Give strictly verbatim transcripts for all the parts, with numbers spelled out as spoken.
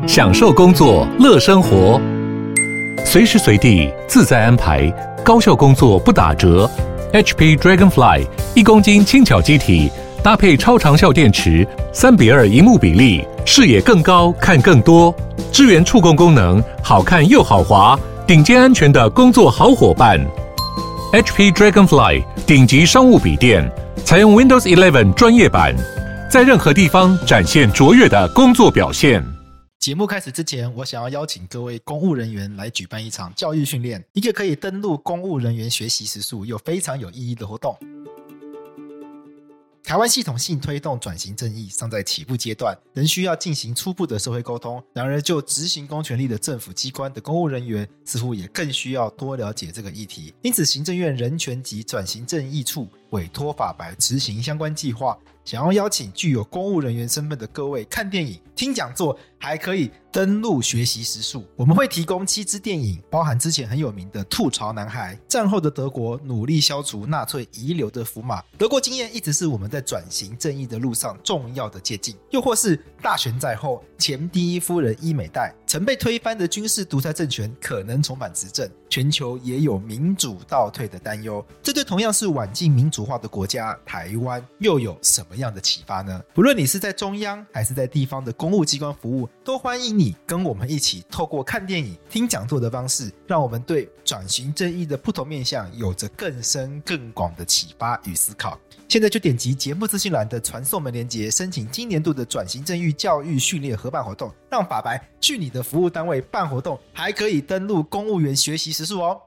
享受工作，乐生活，随时随地自在安排，高效工作不打折。H P Dragonfly 一公斤轻巧机体，搭配超长效电池，三比二萤幕比例，视野更高，看更多。支援触控功能，好看又好滑，顶尖安全的工作好伙伴。H P Dragonfly 顶级商务笔电，采用 Windows 十一专业版，在任何地方展现卓越的工作表现。 节目开始之前，我想要邀请各位公务人员来举办一场教育训练，一个可以登录公务人员学习时数又非常有意义的活动。台湾系统性推动转型正义尚在起步阶段，仍需要进行初步的社会沟通。然而就执行公权力的政府机关的公务人员，似乎也更需要多了解这个议题。因此行政院人权及转型正义处委托法白执行相关计划，想要邀请具有公务人员身份的各位看电影、听讲座，还可以登录学习时数。我们会提供七支电影，包含之前很有名的《吐槽男孩》，战后的德国努力消除纳粹遗留的符码，德国经验一直是我们在转型正义的路上重要的借鉴。又或是大选在后，前第一夫人伊美代，曾被推翻的军事独裁政权可能重返执政，全球也有民主倒退的担忧。这对同样是晚近民主化的国家台湾又有什么样的启发呢？不论你是在中央还是在地方的公务机关服务，都欢迎你跟我们一起透过看电影、听讲座的方式，让我们对转型正义的不同面向有着更深更广的启发与思考。现在就点击节目资讯栏的传送门连结，申请今年度的转型正义教育训练合办活动，让法白去你的服务单位办活动，还可以登录公务员学习时数哦。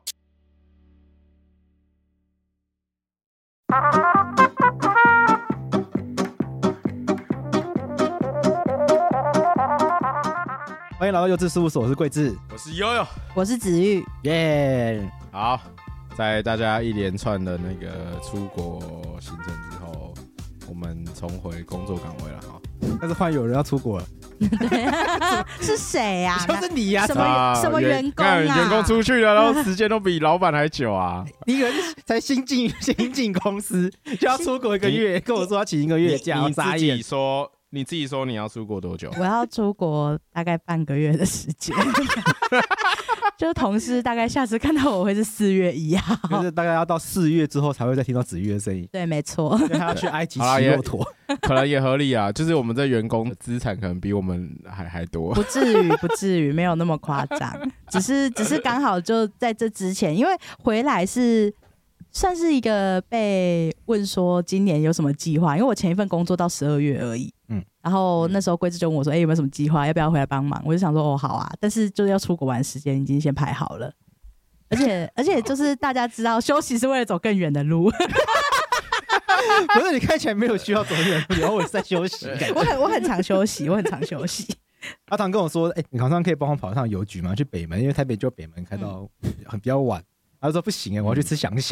欢迎来到幼稚事务所，我是桂智， 我是悠悠， 我是子玉， 耶、 yeah ！好，在大家一连串的那个出国行程之后，我们重回工作岗位了哈。 但是换有人要出国了， 对啊，是谁啊？ 就是你呀、啊！ 什么、啊、什么员工啊？ 员工出去了，然后时间都比老板还久啊！ 你一个人才新进新进公司就要出国一个月，跟我说要请一个月假， 你自己说。你自己说你要出国多久？ 我要出国大概半个月的时间，就同事大概下次看到我会是四月一号， 就是大概要到四月之后才会再听到子玉的声音。 对，没错， 因为他要去埃及骑骆驼， 可能也合理啊。就是我们这员工资产可能比我们还还多， 不至于，不至于，没有那么夸张，只是只是刚好就在这之前，因为回来是。算是一个被问说今年有什么计划，因为我前一份工作到十二月而已，嗯，然后那时候桂智就问我说：“哎、欸，有没有什么计划？要不要回来帮忙？”我就想说：“哦，好啊。”但是就是要出国玩时间已经先排好了，而且而且就是大家知道休息是为了走更远的路。 不是你看起来没有需要走远的路，偶尔在休息。 我很我很常休息，我很常休息。 阿唐跟我说：“哎、欸，你好像可以帮我跑一趟邮局吗？去北门，因为台北就北门开到很比较晚。”他说不行哎，我要去吃想想。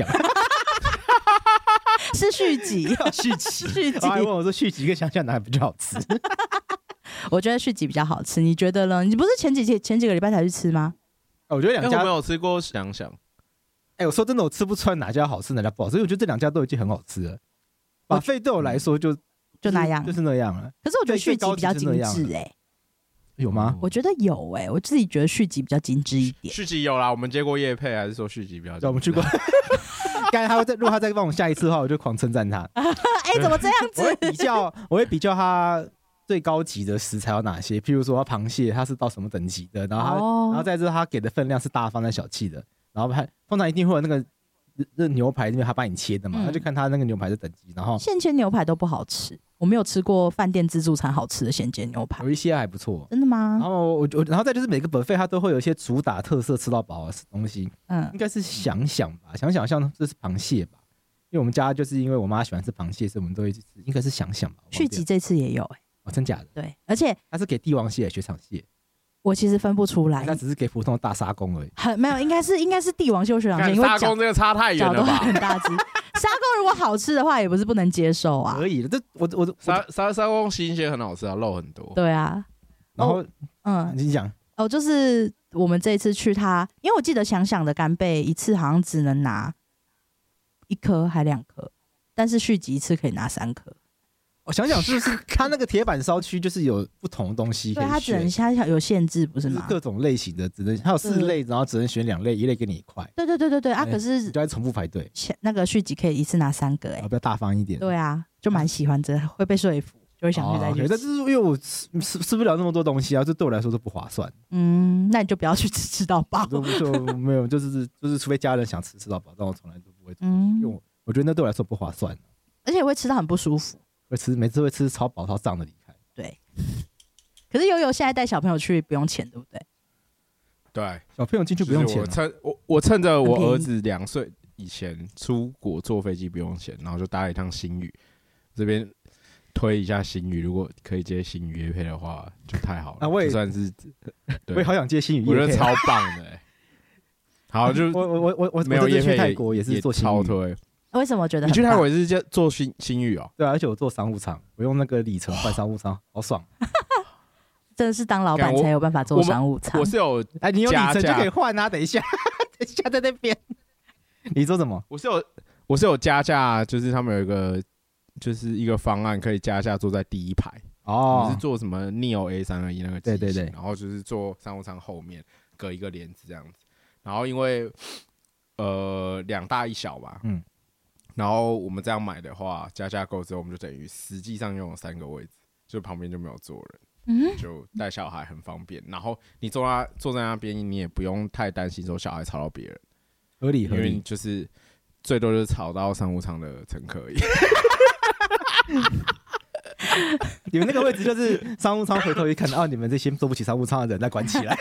是续集， 续集， 续集。 他还问我说续集跟想想哪里比较好吃？ 我觉得续集比较好吃，你觉得呢？你不是前几天前几个礼拜才去吃吗？ 我觉得两家我没有吃过想想。 哎、欸，我说真的，我吃不出来哪家好吃哪家不好吃，因为我觉得这两家都已经很好吃了。把费对我来说就就那样， 就是那样了。 可是我觉得续集比较精致哎、欸。 有吗？ 我觉得有哎、欸，我自己觉得续集比较精致一点。 续集有啦，我们接过业配，还是说续集比较精致？ 对，我们去过。刚才他会再，如果他再帮我下一次的话，我就狂称赞他。 哎、欸，怎么这样子？ 我会比较，我会比较他最高级的食材有哪些？譬如说，螃蟹它是到什么等级的？然后他，哦、然后再之后他给的分量是大方的小气的。然后他通常一定会有那个那牛排，因为他帮你切的嘛，他、嗯、就看他那个牛排的等级。然后现切牛排都不好吃。我没有吃过饭店自助餐好吃的现煎牛排， 有一些还不错。 真的吗？ 然后我我然后再就是每个 buffet 它都会有一些主打特色吃到饱的东西，嗯，应该是想想吧，想想像这是螃蟹吧，因为我们家就是因为我妈喜欢吃螃蟹，所以我们都会去吃，应该是想想吧。 续集这次也有哎、 欸，哦，真假的？ 对，而且它是给帝王蟹、雪场蟹。 我其实分不出来， 它只是给普通的大沙公而已。 很没有，应该是应该是帝王蟹、雪场蟹，因为沙公这个差太远了吧？ 很大只。沙公如果好吃的话，也不是不能接受啊。 可以的，这我我沙沙沙公新鲜很好吃啊，肉很多。 对啊， 然后嗯，你讲哦，就是我们这一次去它，因为我记得想想的干贝一次好像只能拿一颗还两颗，但是续集一次可以拿三颗。 我想想是不是它那个铁板烧区就是有不同的东西可以选， 对，它只能它有限制，不是吗？ 就是各种类型的，只能还有四类，然后只能选两类，一类给你一块。 对对对对对啊！可是你就在重复排队， 那个续集可以一次拿三个哎、 欸，比较大方一点。 对啊，就蛮喜欢这个，会被说服，就会想去再去吃。 哦、但是因为我吃吃吃不了那么多东西啊，这对我来说都不划算。 嗯，那你就不要去吃吃到饱。 就就没有，就是就是，除非家人想吃吃到饱，但我从来都不会吃， 嗯， 因为我我觉得那对我来说不划算， 而且会吃到很不舒服。 会吃每次会吃超饱超胀的离开。 对，可是悠悠现在带小朋友去不用钱，对不对？ 对， 小朋友进去不用钱、啊。 我趁我我趁着我儿子两岁以前出国坐飞机不用钱，然后就搭了一趟星宇，这边推一下星宇，如果可以接星宇业配的话，就太好了。 啊，我也就算是， 我也好想接星宇业配， 我觉得超棒的、欸。好，就我我我我没有业配去泰国也是做星宇超推。 为什么觉得你去泰国也是做星星宇哦？ 对啊，而且我做商务舱，我用那个里程换商务舱，好爽！ 真的是当老板才有办法做商务舱。 我是有哎，你有里程就可以换啊。等一下，等一下在那边，你说什么？ 我是有我是有加价，就是他们有一个就是一个方案可以加价坐在第一排哦。我是做什么 Neo A 三二一那个机型，对对对，然后就是坐商务舱后面隔一个帘子这样子，然后因为呃两大一小嘛，嗯。然后我们这样买的话，加价购之后，我们就等于实际上拥有三个位置，就旁边就没有坐人，嗯，就带小孩很方便。然后你坐在坐在那边，你也不用太担心说小孩吵到别人， 合理合理。 因为就是最多就是吵到商务舱的乘客而已。 你们那个位置就是商务舱，回头一看，哦，你们这些坐不起商务舱的人，再关起来。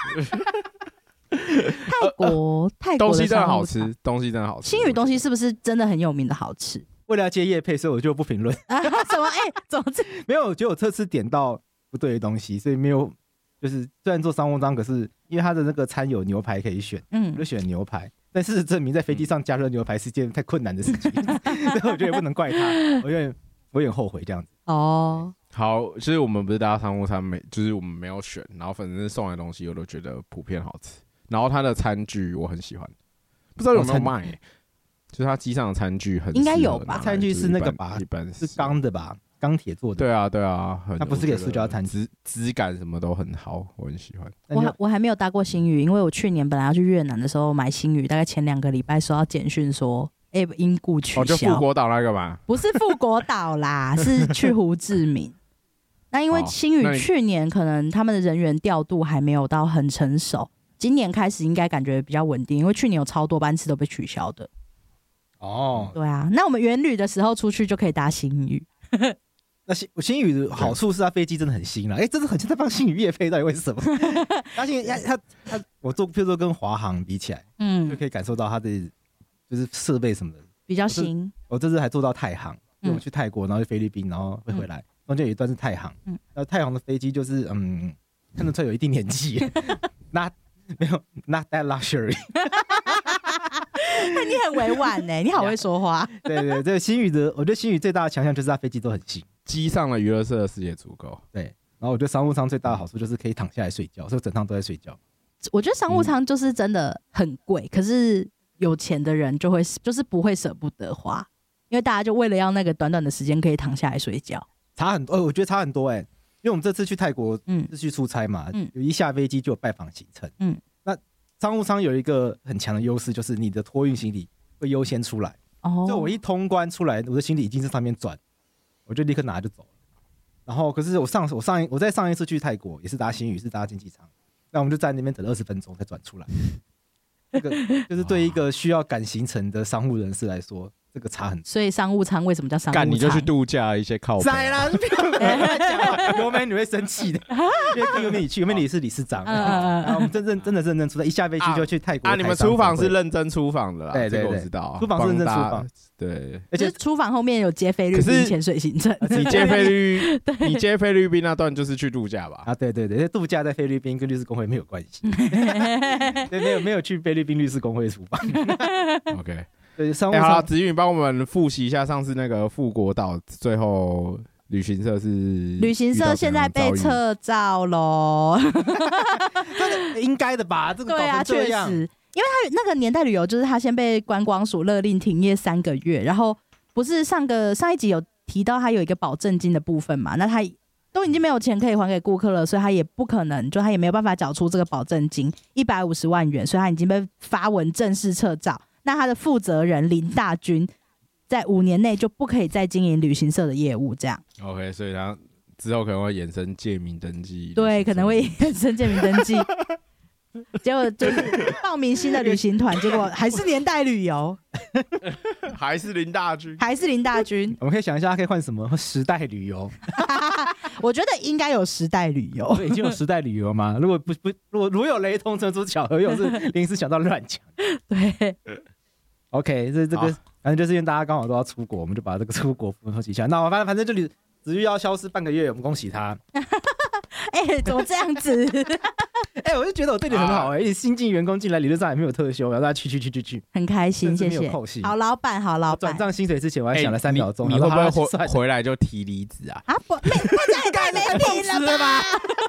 泰国泰国东西真的好吃，东西真的好吃。 星宇东西是不是真的很有名的好吃？ 为了要接业配，所以我就不评论。 啊、什么？哎、欸，怎么这没有？我觉得我这次点到不对的东西，所以没有。就是虽然做商务舱，可是因为它的那个餐有牛排可以选，嗯，我就选牛排。但事实证明，在飞机上加热牛排是件太困难的事情，所以我觉得也不能怪他。我有点我有点后悔这样子。 哦， 好，其实我们不是搭商务舱，没就是我们没有选，然后反正送来的东西我都觉得普遍好吃。然后它的餐具我很喜欢，不知道有没有卖、欸，就是它机上的餐具很应该有吧？ 餐具是那个吧， 一般是钢的吧，钢铁做的。 对啊，对啊， 它不是给塑胶餐具，质感什么都很好，我很喜欢。 我还我还没有搭过星宇，因为我去年本来要去越南的时候买星宇，大概前两个礼拜收到简讯说，哎、欸，因故取消。 哦，就富国岛那个嘛？ 不是富国岛啦，是去胡志明。那因为星宇去年可能他们的人员调度还没有到很成熟。今年开始应该感觉比较稳定，因为去年有超多班次都被取消的。 哦， 对啊，那我们远旅的时候出去就可以搭星宇。 那星星宇的好处是它飞机真的很新了，哎、欸，真的很像在帮星宇业配，到底为什么？它星宇它它我做，譬如说跟华航比起来，嗯，就可以感受到它的就是设备什么的比较新。 我这次还做到太航，因为我去泰国，然后去菲律宾，然后会回来，中间有一段是太航，嗯，那太航的飞机就是嗯，看得出来有一定年纪，那。没有 ，not that luxury 。 那你很委婉呢、欸，你好会说话。 对对，这个星宇的，我觉得星宇最大的强项就是它飞机都很新， 机上的娱乐设施也足够。 对，然后我觉得商务舱最大的好处就是可以躺下来睡觉，所以我整趟都在睡觉。 我觉得商务舱就是真的很贵、嗯，可是有钱的人就会就是不会舍不得花，因为大家就为了要那个短短的时间可以躺下来睡觉， 差很多。呃，我觉得差很多哎、欸。因为我们这次去泰国是去出差嘛，嗯、有一下飞机就有拜访行程。嗯，那商务舱有一个很强的优势，就是你的托运行李会优先出来。哦，就我一通关出来，我的行李已经在上面转，我就立刻拿就走了。然后，可是我上我上一我在上一次去泰国也是搭星宇，是搭经济舱，那我们就在那边等了二十分钟才转出来。这个就是对一个需要赶行程的商务人士来说。这个差很多， 所以商务舱为什么叫商务舱？ 干你就去度假一些靠北。 在啦，有美女会生气的，因为跟有美女去，有美女是理事长，然后我们真正真的认真出来，一下飞机就去泰国。 啊，你们出访是认真出访的啦， 对对对， 这个我知道。 出访是认真出访， 对， 而且出访后面有接菲律宾潜水行程。 你接菲律，你接菲律宾那段就是去度假吧？ 啊，对对对，度假在菲律宾跟律师公会没有关系，对，没有没有去菲律宾律师公会出访。 OK。 对，商务舱。 欸、好，子宇，你帮我们复习一下上次那个富国岛最后旅行社是旅行社现在被撤照喽， 应该的吧？这个搞成这样， 对啊，确实，因为他那个年代旅游就是他先被观光署勒令停业三个月，然后不是上个上一集有提到他有一个保证金的部分嘛，那他都已经没有钱可以还给顾客了，所以他也不可能，就他也没有办法缴出这个保证金一百五十万元，所以他已经被发文正式撤照。那他的负责人林大军在五年内就不可以再经营旅行社的业务，这样。 OK， 所以他之后可能会衍生借名登记， 对，可能会衍生借名登记。结果就是报名新的旅行团，结果还是年代旅游， 还是林大军， 还是林大军。 我们可以想一下，可以换什么？时代旅游？ 我觉得应该有时代旅游。 已经有时代旅游吗？如果不不，如果如有雷同，纯属巧合，又是临时想到乱讲。 对。 OK， 这这个反正就是因为大家刚好都要出国，我们就把这个出国复习一下。那我反正反正这里子玉要消失半个月，我们恭喜他。 哎、欸，怎么这样子？ 哎、欸，我就觉得我对你很好哎、欸，你新进员工进来，理论上也没有特休，然后他去去去去去， 很开心，谢谢。好老板，好老板。 转账薪水之前，我还想了三秒钟、 欸，你会不会回回来就提离职啊？ 啊，不，不这样也太没品了吧！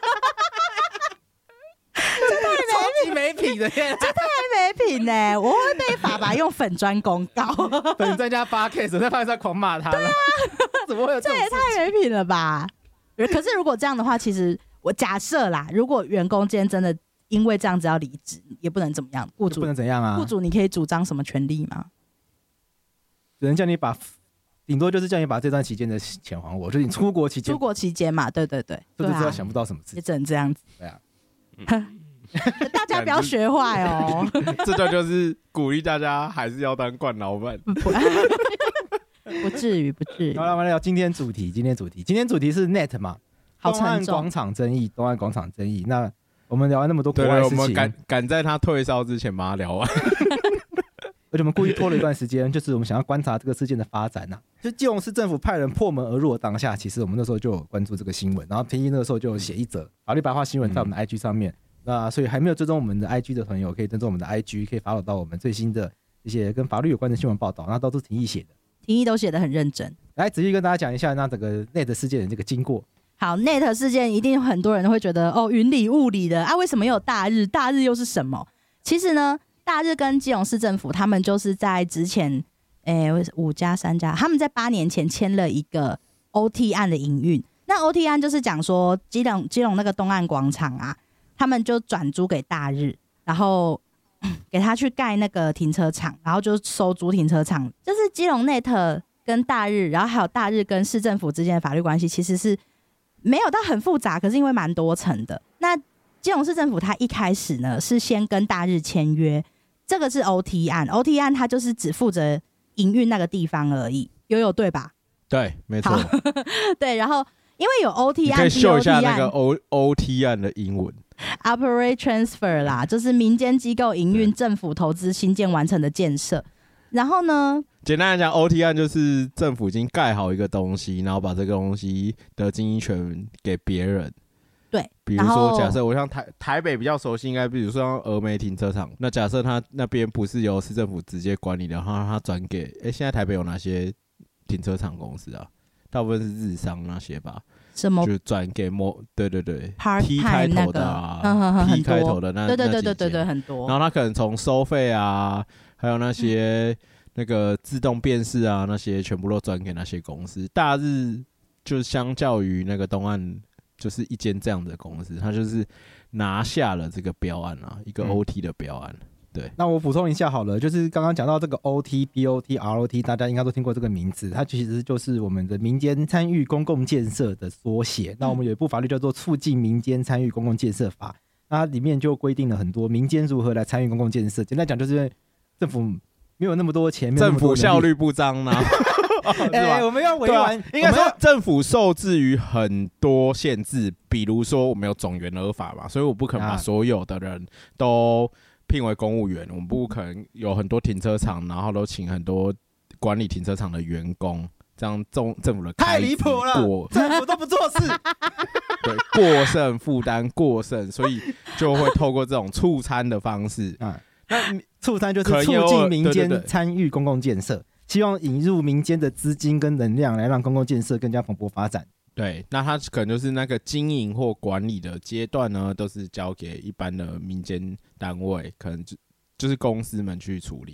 超级没品的， 这太没品呢、欸！我会被爸爸用粉专公告， 粉专加八 K， 我在发上狂骂他了。对啊，怎么会有这种事情？ 这也太没品了吧！可是如果这样的话，其实我假设啦，如果员工今天真的因为这样子要离职，也不能怎么样，雇主不能怎样啊？ 雇主你可以主张什么权利吗？ 只能叫你把，顶多就是叫你把这段期间的钱还我，就是你出国期间， 出国期间嘛，对对对， 这就知道想不到什么事情， 也只能这样子。 对啊。 大家不要学坏哦。 这段就是鼓励大家还是要当惯老板。 不至于，不至于。 好了，我们来聊今天主题。今天主题，今天主题是 Net 嘛？ 好沉重。 东岸广场争议，东岸广场争议。那我们聊完那么多国外事情， 对，我们赶赶在他退烧之前把它聊完。 而且我们故意拖了一段时间，就是我们想要观察这个事件的发展呐、啊。就基隆市政府派人破门而入的当下，其实我们那时候就有关注这个新闻，然后平一那个时候就有写一则法律白话新闻在我们的 I G 上面。嗯、那所以还没有追踪我们的 I G 的朋友，可以登录我们的 I G， 可以 follow 到我们最新的一些跟法律有关的新闻报道，那都是廷义写的。 廷义都写得很认真。 来，仔细跟大家讲一下那整个 Net 事件的这个经过。 好 ，Net 事件一定很多人会觉得哦，云里雾里的啊，为什么有大日？大日又是什么？其实呢，大日跟基隆市政府他们就是在之前，诶五家三家，他们在八年前签了一个 O T 案的营运。那 O T 案就是讲说基隆基隆那个东岸广场啊，他们就转租给大日，然后给他去盖那个停车场，然后就收租停车场。就是基隆 Net 跟大日，然后还有大日跟市政府之间的法律关系，其实是没有到很复杂，可是因为蛮多层的。那基隆市政府它一开始呢是先跟大日签约，这个是 O T 案 ，O T 案它就是只负责营运那个地方而已，有有对吧？ 对，没错。 对，然后因为有 O T 案， 可以秀一下那个 O O T 案的英文。 Operate Transfer 啦，就是民间机构营运政府投资新建完成的建设。然后呢， 简单来讲 ，O T 案就是政府已经盖好一个东西，然后把这个东西的经营权给别人。 对， 比如说，假设我像台台北比较熟悉，应该比如说像峨眉停车场，那假设他那边不是由市政府直接管理的，然后他转给，哎、欸，现在台北有哪些停车场公司啊？大部分是日商那些吧。 什么？ 就转给某对对对 ，T 开头的啊、 那個、 T 开头的那对对对对对对很多。 然后他可能从收费啊，还有那些、嗯、那个自动辨识啊，那些全部都转给那些公司。大日就相较于那个东岸，就是一间这样的公司，他就是拿下了这个标案啊，一个 O T 的标案。嗯对， 那我补充一下好了，就是刚刚讲到这个 O T、B O T、R O T， 大家应该都听过这个名字，它其实就是我们的民间参与公共建设的缩写。那我们有一部法律叫做《促进民间参与公共建设法》，那它里面就规定了很多民间如何来参与公共建设。简单讲，就是因为政府没有那么多钱， 政府效率不彰啊。 哎、欸，我们要委婉、啊， 应该说政府受制于很多限制，比如说我们有总员额法嘛，所以我不可能把所有的人都聘为公务员，我们不可能有很多停车场，然后都请很多管理停车场的员工，这样政政府的太离谱了，政府都不做事， 对，过剩负担过剩，所以就会透过这种促参的方式， 啊，那促参就是促进民间参与公共建设，希望引入民间的资金跟能量，来让公共建设更加蓬勃发展。 对，那他可能就是那个经营或管理的阶段呢，都是交给一般的民间单位，可能就就是公司们去处理啦。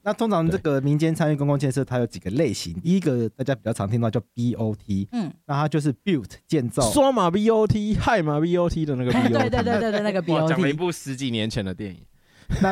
那通常这个民间参与公共建设，它有几个类型。第一个大家比较常听到叫 B O T， 嗯，那它就是 build 建造， 说嘛 B O T， 害嘛 B O T 的那个 B O T， 对对对对对，那个 B O T， 讲了一部十几年前的电影。 那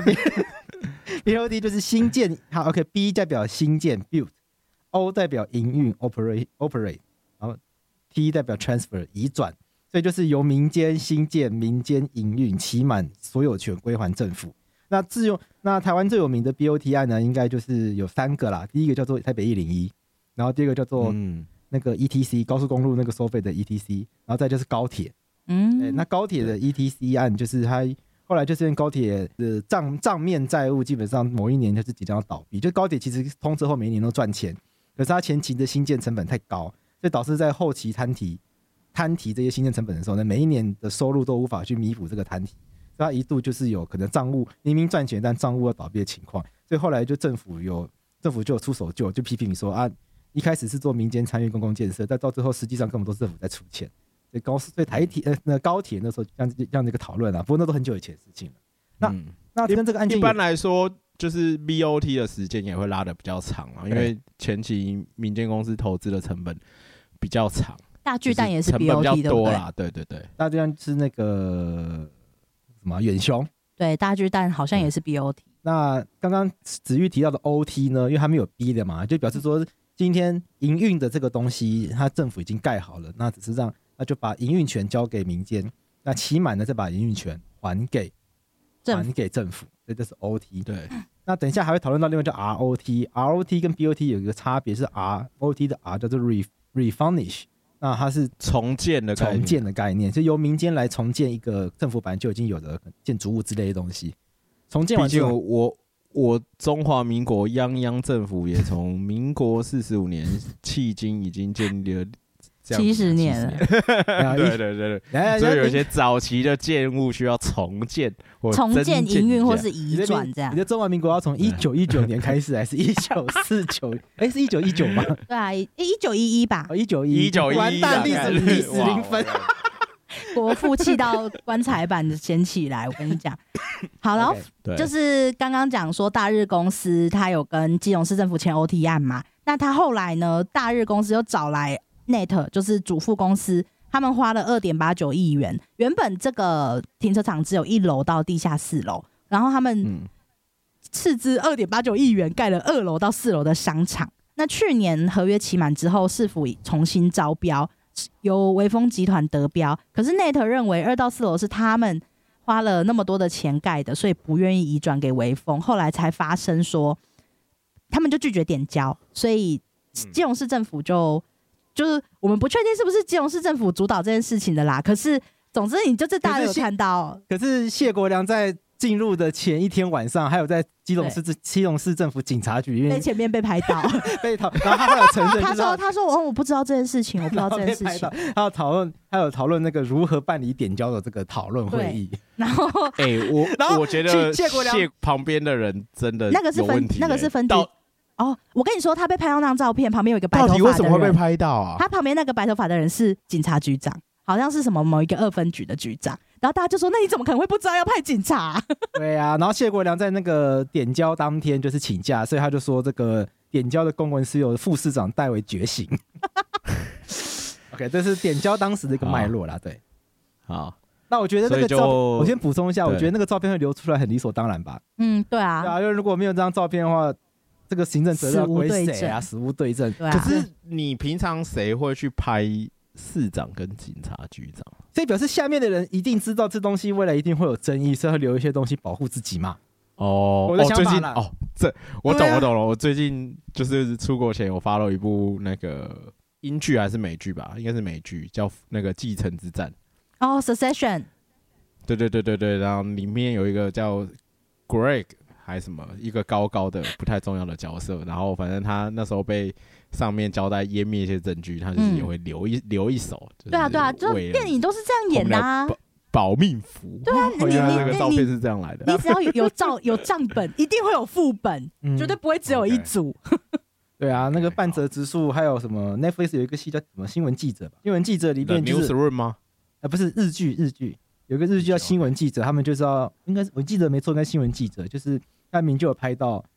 B O T 就是新建，好 ，OK，B 代表新建 build，O 代表营运 operate operate， 然后 T 代表 transfer 移转，所以就是由民间新建、民间营运，期满所有权归还政府。那自用那台湾最有名的 B O T 案呢，应该就是有三个啦。第一个叫做台北一零一，然后第二个叫做那个 E T C、嗯、高速公路那个收费的 E T C， 然后再就是高铁。嗯，那高铁的 E T C 案就是它后来就是因为高铁的账账面债务基本上某一年就是即将要倒闭，就高铁其实通车后每一年都赚钱，可是它前期的新建成本太高，所以导致在后期摊提摊提这些新建成本的时候呢，每一年的收入都无法去弥补这个摊提。所以他一度就是有可能账务明明赚钱，但账务要倒闭的情况，所以后来就政府有政府就有出手救，就批评说啊，一开始是做民间参与公共建设，但到最后实际上根本都是政府在出钱。所以高所以台铁呃那高铁那时候这样这样的一个讨论啊，不过那都很久以前的事情了。那、嗯、那跟这个案件一般来说，就是 B O T 的时间也会拉得比较长啊，因为前期民间公司投资的成本比较长。 大巨蛋也是 B O T 的， 成本比较多啦，对对对， 大巨蛋是那个。什么远雄？ 对，大巨蛋好像也是 B O T。 那刚刚子玉提到的 O T 呢？因为它没有 B 的嘛，就表示说今天营运的这个东西，它政府已经盖好了，那只是让那就把营运权交给民间，那期满了再把营运权还给还给政府，所以这是 O T。 对， 那等一下还会讨论到另外叫 R O T，R O T 跟 B O T 有一个差别是 R O T 的 R 叫做 refurnish。那它是重建的概念， 重建的概念，就由民间来重建一个政府本来就已经有的建筑物之类的东西。重建完之后， 毕竟我我中华民国泱泱政府也从民国四十五年迄今已经建立了七十年了。 对对对对，所以有一些早期的建物需要重建或重建营运或是移转这样。 你的中华民国要从一九一九年开始，还是一九四九？哎，是一九一九吗？ 对啊，一九一一吧。 一九一一， 完蛋，历史历史零分。 国父气到棺材板掀起来，我跟你讲。好，然后就是刚刚讲说大日公司他有跟基隆市政府签 O T 案嘛，那他后来呢，大日公司又找来 Net 就是主妇公司，他们花了 二点八九亿元，原本这个停车场只有一楼到地下四楼，然后他们斥资 二点八九亿元盖了二楼到四楼的商场。那去年合约期满之后，市府重新招标，由微风集团得标，可是 Net 认为二到四楼是他们花了那么多的钱盖的，所以不愿意移转给微风，后来才发生说他们就拒绝点交，所以基隆市政府就就是我们不确定是不是基隆市政府主导这件事情的啦，可是总之你就是大家有看到， 可是谢国良在进入的前一天晚上，还有在基隆市基隆市政府警察局在前面被拍到， 被讨，然后他还有承认， 他说他说我我不知道这件事情，我不知道这件事情， 他有讨论，他有讨论那个如何办理点交的这个讨论会议， 然后哎、欸、我然后我觉得谢旁边的人真的那个是分那个是分局。哦，我跟你说，他被拍到那张照片，旁边有一个白头发的人。 到底为什么会被拍到啊？ 他旁边那个白头发的人是警察局长，好像是什么某一个二分局的局长。然后大家就说：“那你怎么可能会不知道要派警察？” 对啊，然后谢国良在那个点交当天就是请假，所以他就说这个点交的公文是由副市长代为决行。OK， 这是点交当时的一个脉络啦。对， 好， 那我觉得那个照，我先补充一下，我觉得那个照片会流出来很理所当然吧？ 嗯，对啊， 对啊，因为如果没有这张照片的话。这个行政责任要归谁啊？死无对证。 对啊、 可是你平常谁会去拍市长跟警察局长？ 所以表示下面的人一定知道这东西未来一定会有争议，所以要留一些东西保护自己嘛。 哦， 我的想法啦。 哦，这我懂，我懂了。我最近就是出国前，我发了一部那个英剧还是美剧吧，应该是美剧，叫那个《继承之战》。 哦 ，Succession。 对对对对对，然后里面有一个叫 Greg。还什么一个高高的不太重要的角色，然后反正他那时候被上面交代湮灭一些证据，他就是也会留一、嗯、留一手。 对啊对啊，就电影都是这样演的啊， 保命符。 对啊， 你你那个照片是这样来的。 你只要有有照有账本，一定会有副本，嗯、绝对不会只有一组。 Okay. 对啊，那个半泽直树还有什么 Netflix 有一个戏叫什么新闻记者吧？新闻记者里面就是 Newsroom 吗？ 啊，不是日剧日剧。有个日剧叫新闻记者，他们就是要应该我记得没错，应该新闻记者就是他明就有拍到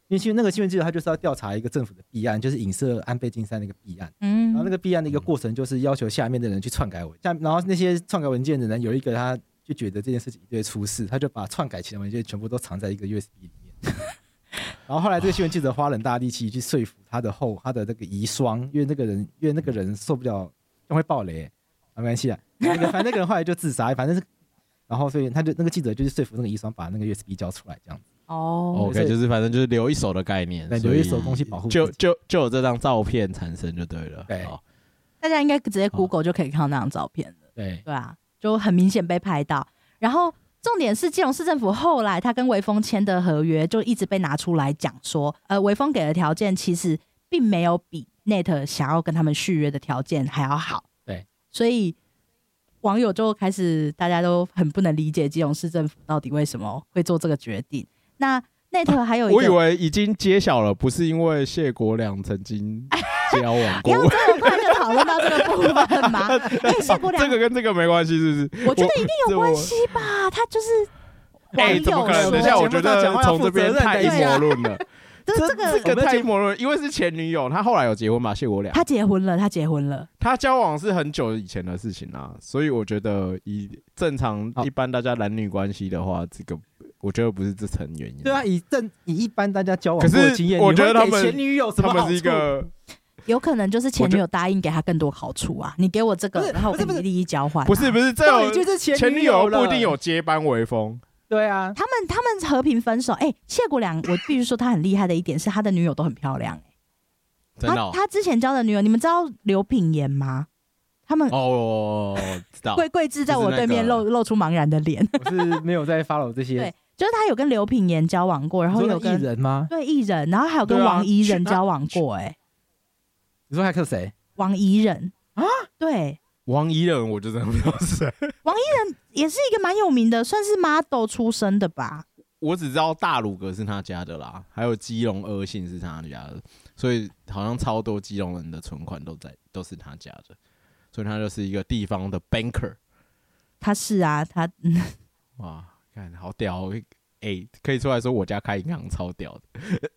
因为新闻那个新闻记者他就是要调查一个政府的弊案，就是影射安倍晋三那个弊案。 嗯， 然后那个弊案的一个过程就是要求下面的人去篡改文，下然后那些篡改文件的人有一个他就觉得这件事情一定会出事，他就把篡改前的文件全部都藏在一个 U S B 里面。然后后来这个新闻记者花了很大力气去说服他的后他的那个遗孀，因为那个人因为那个人受不了，就会爆雷，没关系啊。那个反正那个人后来就自杀，反正是，然后所以他就那个记者就是说服那个遗孀把那个 U S B 交出来这样子。 哦 ，OK， 就是反正就是留一手的概念， 对，留一手东西保护， 就就就有这张照片产生就对了。 对， 大家应该直接 Google 就可以看到那张照片了。 对， 对啊，就很明显被拍到。然后重点是基隆市政府后来他跟微风签的合约就一直被拿出来讲说，呃，微风给的条件其实并没有比 Net 想要跟他们续约的条件还要好。 对， 所以网友就开始大家都很不能理解基隆市政府到底为什么会做这个决定。那 Net 还有一个、 啊，我以为已经揭晓了，不是因为谢国良曾经交往过。 要这么快就讨论到这个部分吗？哎、欸，谢国良、 这个跟这个没关系，是不是？ 我觉得一定有关系吧，他就是网友、欸、 怎么可能？等一下，我觉得从这边太阴谋论了。 这这个这个太阴谋论，因为是前女友，他后来有结婚嘛？谢国良， 他结婚了，他结婚了， 他交往是很久以前的事情啦，所以我觉得以正常一般大家男女关系的话，这个。我觉得不是这层原因。 对啊，以正以一般大家交往过的经验， 我觉得他们前女友什么好处？ 他们是一个， 有可能就是前女友答应给他更多好处啊，你给我这个，然后我跟你利益交换、啊。 不是不是，这有就是前女友不一定有接班微风。 对啊， 他们他们和平分手。哎、欸，谢国良，我必须说他很厉害的一点是他的女友都很漂亮、欸。 真的、哦他，他之前交的女友，你们知道刘品言吗？他们哦，知道。 桂桂枝在我对面露、那個、露出茫然的脸。 我是没有在 follow 这些。 对。就是他有跟刘品言交往过，然后有跟艺人吗？ 对，艺人，然后还有跟王怡人交往过、欸，哎、啊， 你说还有谁？ 王怡人啊？ 对， 王怡人我就真的不知道是谁。 王怡人也是一个蛮有名的，算是 model 出身的吧。 我只知道大鲁阁是他家的啦，还有基隆二信是他家的，所以好像超多基隆人的存款都在都是他家的，所以他就是一个地方的 banker。 他是啊，他嗯， 哇。看好屌，哎、欸，可以出来说我家开银行超屌的。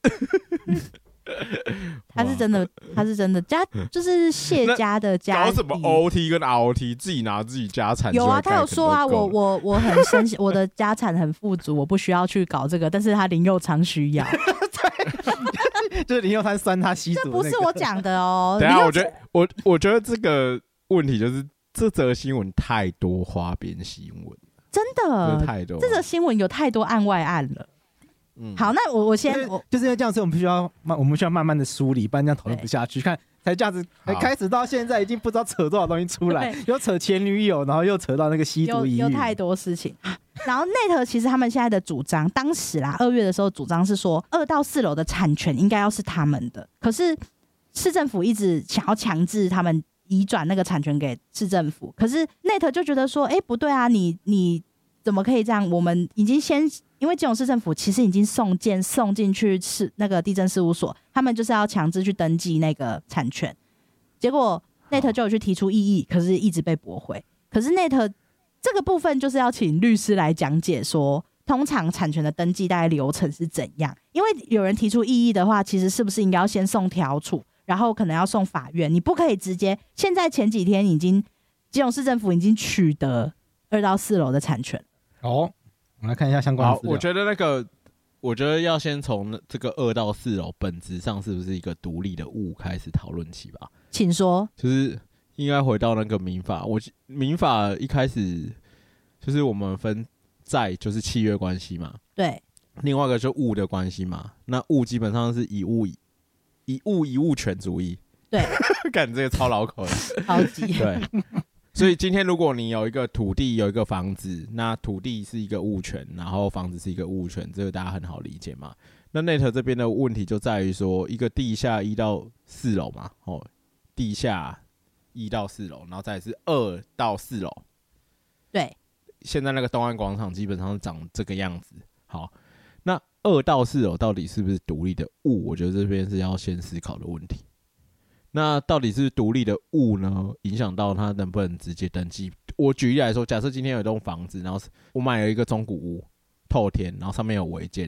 他是真的，他是真的家，就是谢家的家。 搞什么 O T 跟 R O T， 自己拿自己家产。 有啊，他有说啊，我我我很生，我的家产很富足，我不需要去搞这个，但是他林佑昌需要。 就是林佑昌酸他吸毒、那個， 这不是我讲的哦。 等一下，我觉得我我觉得这个问题就是这则新闻太多花边新闻。 真的， 太多这个新闻有太多案外案了。嗯，好，那我我先， 就是、就是因为这样，所以我们必须要慢，我们需要慢慢的梳理，不然这样讨论不下去。看，才这样子，开始到现在已经不知道扯多少东西出来，又扯前女友，然后又扯到那个吸毒疑虑， 有太多事情。然后 Net 其实他们现在的主张，当时啦，二月的时候主张是说，二到四楼的产权应该要是他们的，可是市政府一直想要强制他们移转那个产权给市政府，可是 Net 就觉得说，哎、欸，不对啊，你你怎么可以这样？我们已经先，因为基隆市政府其实已经送件送进去市那个地政事务所，他们就是要强制去登记那个产权，结果 Net 就有去提出异议，可是一直被驳回。可是 Net 这个部分就是要请律师来讲解说，通常产权的登记大概流程是怎样？因为有人提出异议的话，其实是不是应该要先送调处？然后可能要送法院，你不可以直接。现在前几天已经基隆市政府已经取得二到四楼的产权。 哦，我们来看一下相关的资料。 我觉得那个，我觉得要先从这个二到四楼本质上是不是一个独立的物开始讨论起吧。 请说。 就是应该回到那个民法，我民法一开始就是我们分债就是契约关系嘛， 对。 另外一个就物的关系嘛，那物基本上是以物以。以物以物权主义， 对， 干这个超老口的， 超级对。所以今天如果你有一个土地，有一个房子，那土地是一个物权，然后房子是一个物权，这个大家很好理解嘛。那 Net 这边的问题就在于说，一个地下一到四楼嘛，哦，地下一到四楼，然后再来是二到四楼， 对。 现在那个东岸广场基本上是长这个样子，好。那二到四楼到底是不是独立的物？我觉得这边是要先思考的问题。那到底是独立的物呢？影响到它能不能直接登记？我举例来说，假设今天有一栋房子，然后我买了一个中古屋，透天，然后上面有违建，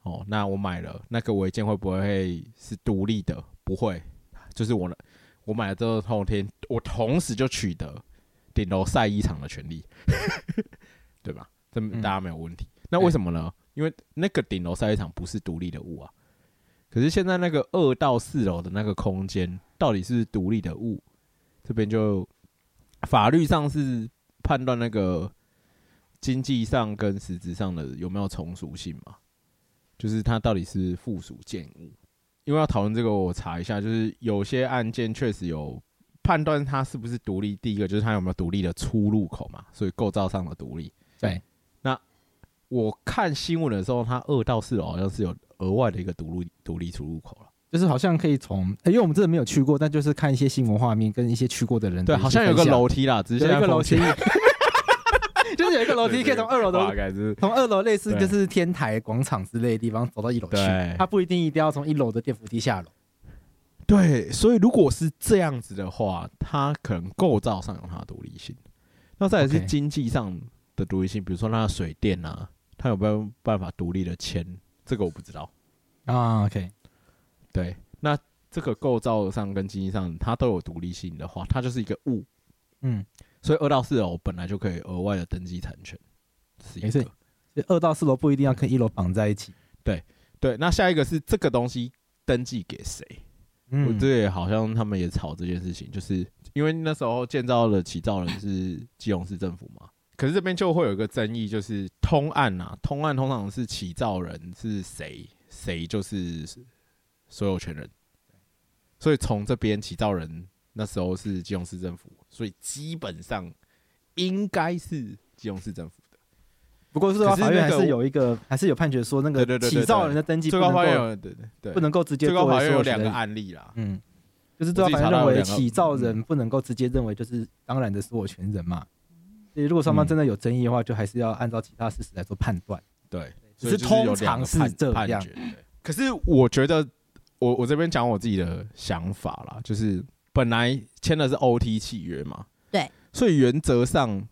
哦，那我买了那个违建会不会是独立的？不会，就是我我买了之后，后天我同时就取得顶楼晒衣场的权利，对吧？这大家没有问题。嗯、那为什么呢？因为那个顶楼晒衣场不是独立的物啊。可是现在那个二到四楼的那个空间到底是独立的物？这边就法律上是判断那个经济上跟实质上的有没有从属性嘛？就是它到底是附属建物。因为要讨论这个，我查一下，就是有些案件确实有判断它是不是独立。第一个就是它有没有独立的出入口嘛，所以构造上的独立。 对， 那我看新闻的时候，它二到四楼好像是有额外的一个独立独立出入口了， 就是好像可以从、欸，因为我们真的没有去过，但就是看一些新闻画面跟一些去过的人， 对，好像有个楼梯啦，只是有一个楼梯，就是有一个楼梯可以从二楼的，从二楼类似就是天台广场之类的地方走到一楼去，它不一定一定要从一楼的电扶梯下楼。 对，所以如果是这样子的话，它可能构造上有它的独立性，那再来是经济上的独立性，比如说它的水电啊，它有没有办法独立的签？这个我不知道啊。OK， 对，那这个构造上跟经济上它都有独立性的话，它就是一个物。嗯，所以二到四楼本来就可以额外的登记产权，是一个。 二到四楼不一定要跟一楼绑在一起。 对对，那下一个是这个东西登记给谁？嗯，我这也好像他们也吵这件事情，就是因为那时候建造的起造人是基隆市政府嘛。可是这边就会有一个争议，就是通案啊，通案通常是起造人是谁，谁就是所有权人。所以从这边起造人那时候是基隆市政府，所以基本上应该是基隆市政府的。 不过最高法院还是有一个，还是有判决说那个起造人的登记不能够，最高法院有对对对，不能够直接作为所有权人。最高法院有两个案例啦，嗯，就是最高法院认为起造人不能够直接认为就是当然的所有权人嘛。所以如果双方真的有争议的话，就还是要按照其他事实来做判断。 对， 只是通常是这样。 可是我觉得，我我这边讲我自己的想法啦，就是本来签的是 O T 契约嘛， 对， 所以原则上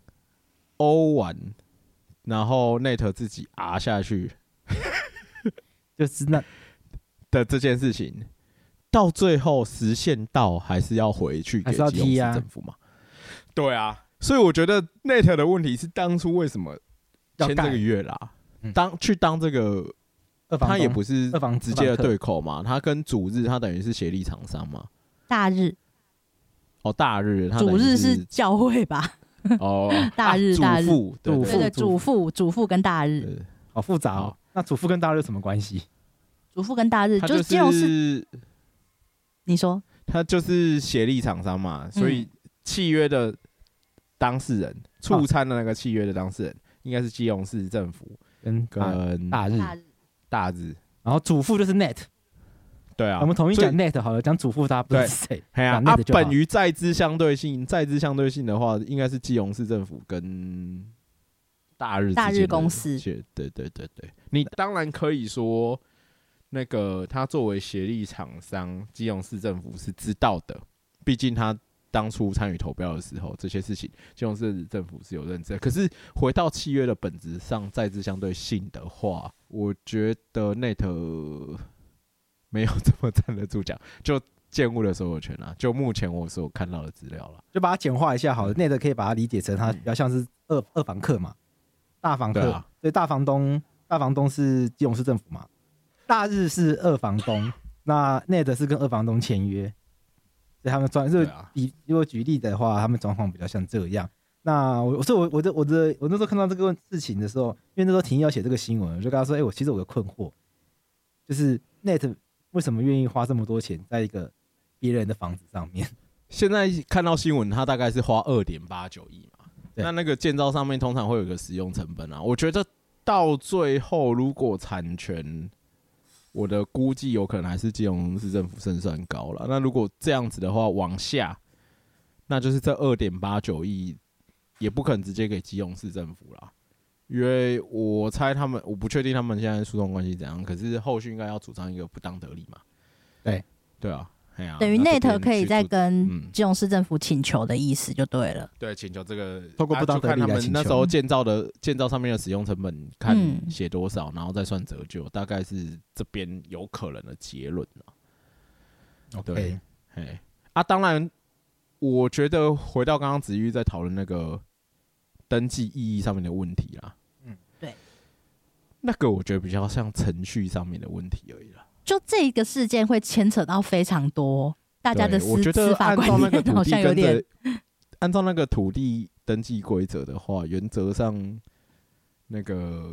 O 完，然后 Net 自己 R 下去， 就是那的这件事情，到最后实现到还是要回去给基隆市政府嘛？对啊。所以我觉得 Net 的问题是当初为什么签这个约啦？当去当这个，他也不是直接的对口嘛，他跟主日他等于是协力厂商嘛。 大日， 哦，大日， 主日是教会吧？ 哦， 大日，大日， 主对对，主妇，主妇跟大日， 好复杂哦。那主妇跟大日有什么关系？ 主妇跟大日就是基隆市，你说， 他就是协力厂商嘛，所以契约的当事人，促参的那个契约的当事人，应该是基隆市政府跟跟大日大日， 然后主妇就是 Net， 对啊， 我们统一讲 Net 好了，讲主妇大家不知道是谁。 哎呀，啊，本于在资相对性，在资相对性的话，应该是基隆市政府跟大日大日公司。 对对对对，你当然可以说，那个他作为协力厂商，基隆市政府是知道的，毕竟他当初参与投标的时候，这些事情基隆市政府是有认知的。可是回到契约的本质上，在资相对性的话，我觉得 Net 没有这么站得住脚，就建物的所有权啊，就目前我所看到的资料了， 就把它简化一下好了。Net 可以把它理解成它比较像是二二房客嘛，大房客，对啊，所以大房东大房东是基隆市政府嘛，大日是二房东，那 Net 是跟二房东签约。所以他们状，如果举例的话，他们状况比较像这样。那我，所以我我的我的我那时候看到这个事情的时候，因为那时候婷要写这个新闻，我就跟他说：“哎、欸，我其实我有困惑，就是 Net 为什么愿意花这么多钱在一个别人的房子上面？” 现在看到新闻，他大概是花二点八九亿嘛。那那个建造上面通常会有一个使用成本啊。我觉得到最后，如果产权，我的估计有可能还是基隆市政府胜算高了。那如果这样子的话，往下，那就是这 二点八九亿也不可能直接给基隆市政府啦，因为我猜他们，我不确定他们现在诉讼关系怎样，可是后续应该要主张一个不当得利嘛。 对， 对啊， 等于 Net 可以再跟基隆市政府请求的意思就对了。 对，请求这个透过不当得利来请求。 那时候建造的建造上面的使用成本看写多少，嗯、然后再算折旧，大概是这边有可能的结论了。对，嘿啊，当然，我觉得回到刚刚子玉在讨论那个登记意义上面的问题啦。 嗯，对， 那个我觉得比较像程序上面的问题而已啦。 就这个事件会牵扯到非常多大家的司司法观念，好像有点。 按照那个土地登记规则的话，原则上那个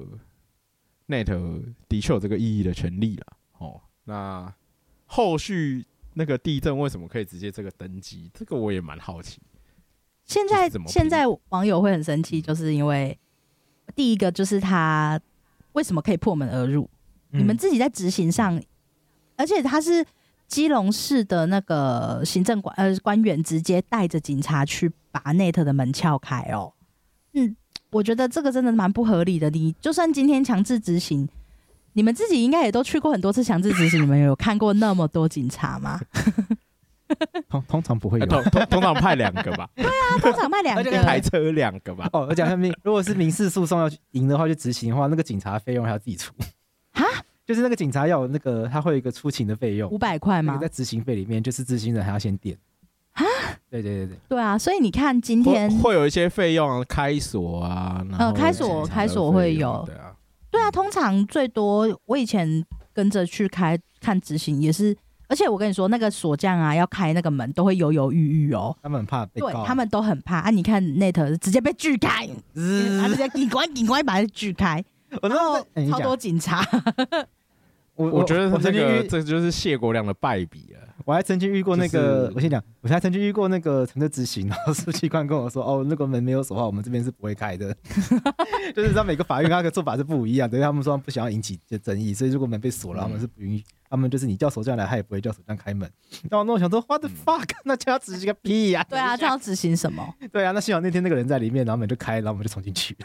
Net 的确有这个意义的权利啦。哦，那后续那个地震为什么可以直接这个登记？这个我也蛮好奇。 现在现在网友会很生气，就是因为第一个就是他为什么可以破门而入？嗯、你们自己在执行上。而且他是基隆市的那个行政官呃官员，直接带着警察去把 Net 的门撬开哦。嗯，我觉得这个真的蛮不合理的。你就算今天强制执行，你们自己应该也都去过很多次强制执行，你们有看过那么多警察吗？ 通通常不会有， 通通常派两个吧。 对啊，通常派两个， 一台车两个吧。 哦，而且他们如果是民事诉讼要赢的话，去执行的话，那个警察费用还要自己出。 哈？ 就是那个警察要有那个，他会有一个出勤的费用， 五百块吗？ 那个在执行费里面，就是执行人还要先垫。 啊？ 对对对对。 对啊，所以你看今天会有一些费用啊，开锁啊， 呃，开锁开锁会有。 对啊， 对啊，通常最多我以前跟着去开看执行也是，而且我跟你说，那个锁匠啊要开那个门都会犹犹豫豫哦， 他们很怕被告， 对他们都很怕啊。你看 Net 直接被锯开，啊，直接警官警官把它锯开，然后超多警察。 我我觉得这个这就是谢国樑的败笔了。 我还曾经遇过那个， 就是、 我先讲，我还曾经遇过那个承德执行，然后书记官跟我说：“哦，那个门没有锁的话，我们这边是不会开的。”就是让每个法院他的做法是不一样的，因为他们说他们不想要引起争议，所以如果门被锁了，他们是不允许，他们就是你叫锁匠来，他也不会叫锁匠开门。然后那我想说 ，What the fuck？、嗯、那就要执行个屁呀、啊！ 对啊，这要执行什么？ 对啊，那幸好那天那个人在里面，然后门就开，然后我们就冲进去。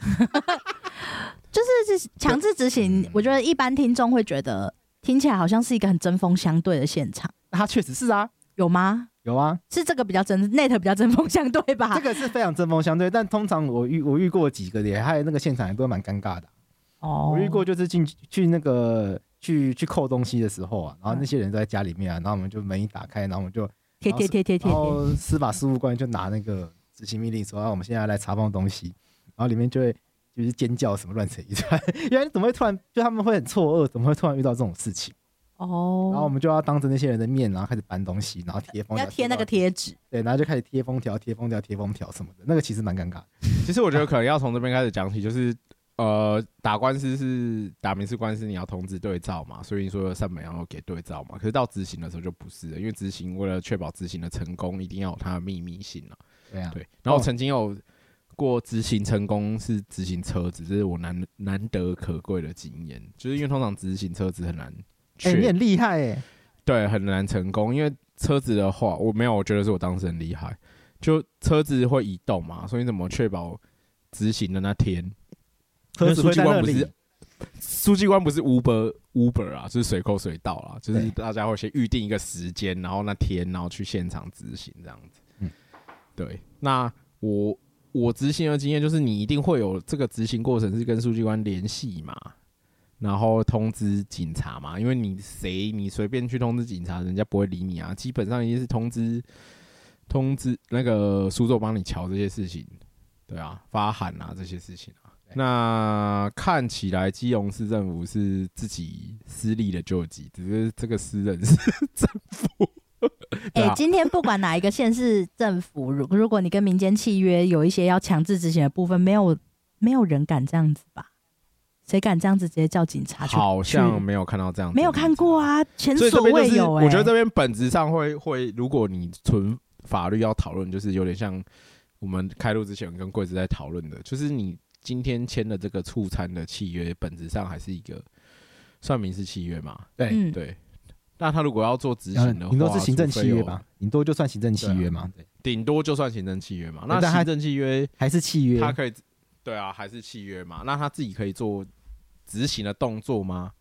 就是强制执行，我觉得一般听众会觉得。听起来好像是一个很针锋相对的现场， 那它确实是啊， 有吗？ 有啊， 是这个比较针 Net 比较针锋相对吧？ 这个是非常针锋相对，但通常我遇我遇过几个也，还有那个现场也都蛮尴尬的、啊。哦，我遇过就是进去那个去去扣东西的时候啊，然后那些人都在家里面啊，然后我们就门一打开，然后我们就贴贴贴贴贴， 然后司法事务官就拿那个执行命令说、啊，我们现在来查封东西，然后里面就会就是尖叫什么乱成一团，原来怎么会突然就他们会很错愕，怎么会突然遇到这种事情？ 哦， 然后我们就要当着那些人的面，然后开始搬东西，然后贴封条， 要贴那个贴纸， 对，然后就开始贴封条、贴封条、贴封条什么的，那个其实蛮尴尬的。 其实我觉得可能要从这边开始讲起，就是呃，打官司是打民事官司，你要通知对照嘛，所以你说上门要给对照嘛。可是到执行的时候就不是了，因为执行为了确保执行的成功，一定要有它的秘密性了。 对啊， 对。然后我曾经有过执行成功是执行车子，这是我难难得可贵的经验，就是因为通常执行车子很难。 哎、欸，你很厉害哎、欸！ 对，很难成功，因为车子的话，我没有，我觉得是我当时很厉害。就车子会移动嘛，所以你怎么确保执行的那天， 车子会在那里？ 书记官不是 Uber Uber 啊，就是随扣随到啦，就是大家会先预定一个时间，然后那天，然后去现场执行这样子。嗯，对。那我我执行的经验就是，你一定会有这个执行过程是跟书记官联系嘛。然后通知警察嘛，因为你谁你随便去通知警察，人家不会理你啊。基本上一定是通知通知那个书作帮你瞧这些事情，对啊，发函啊这些事情啊。那看起来基隆市政府是自己私立的救济，只是这个私人是政府。哎、 欸，今天不管哪一个县市政府，如如果你跟民间契约有一些要强制执行的部分，没有没有人敢这样子吧？谁敢这样子直接叫警察去？ 好像没有看到这样子， 没有看过啊，前所未有、欸。 我觉得这边本质上会会，如果你纯法律要讨论，就是有点像我们开录之前跟贵子在讨论的，就是你今天签的这个促参的契约，本质上还是一个算民事契约嘛？ 对、 嗯、 对。那他如果要做执行的话， 顶多是行政契约吧？顶多就算行政契约嘛？对， 顶多就算行政契约嘛？那行政契约还是契约， 他可以。对啊，还是契约嘛？那他自己可以做执行的动作吗？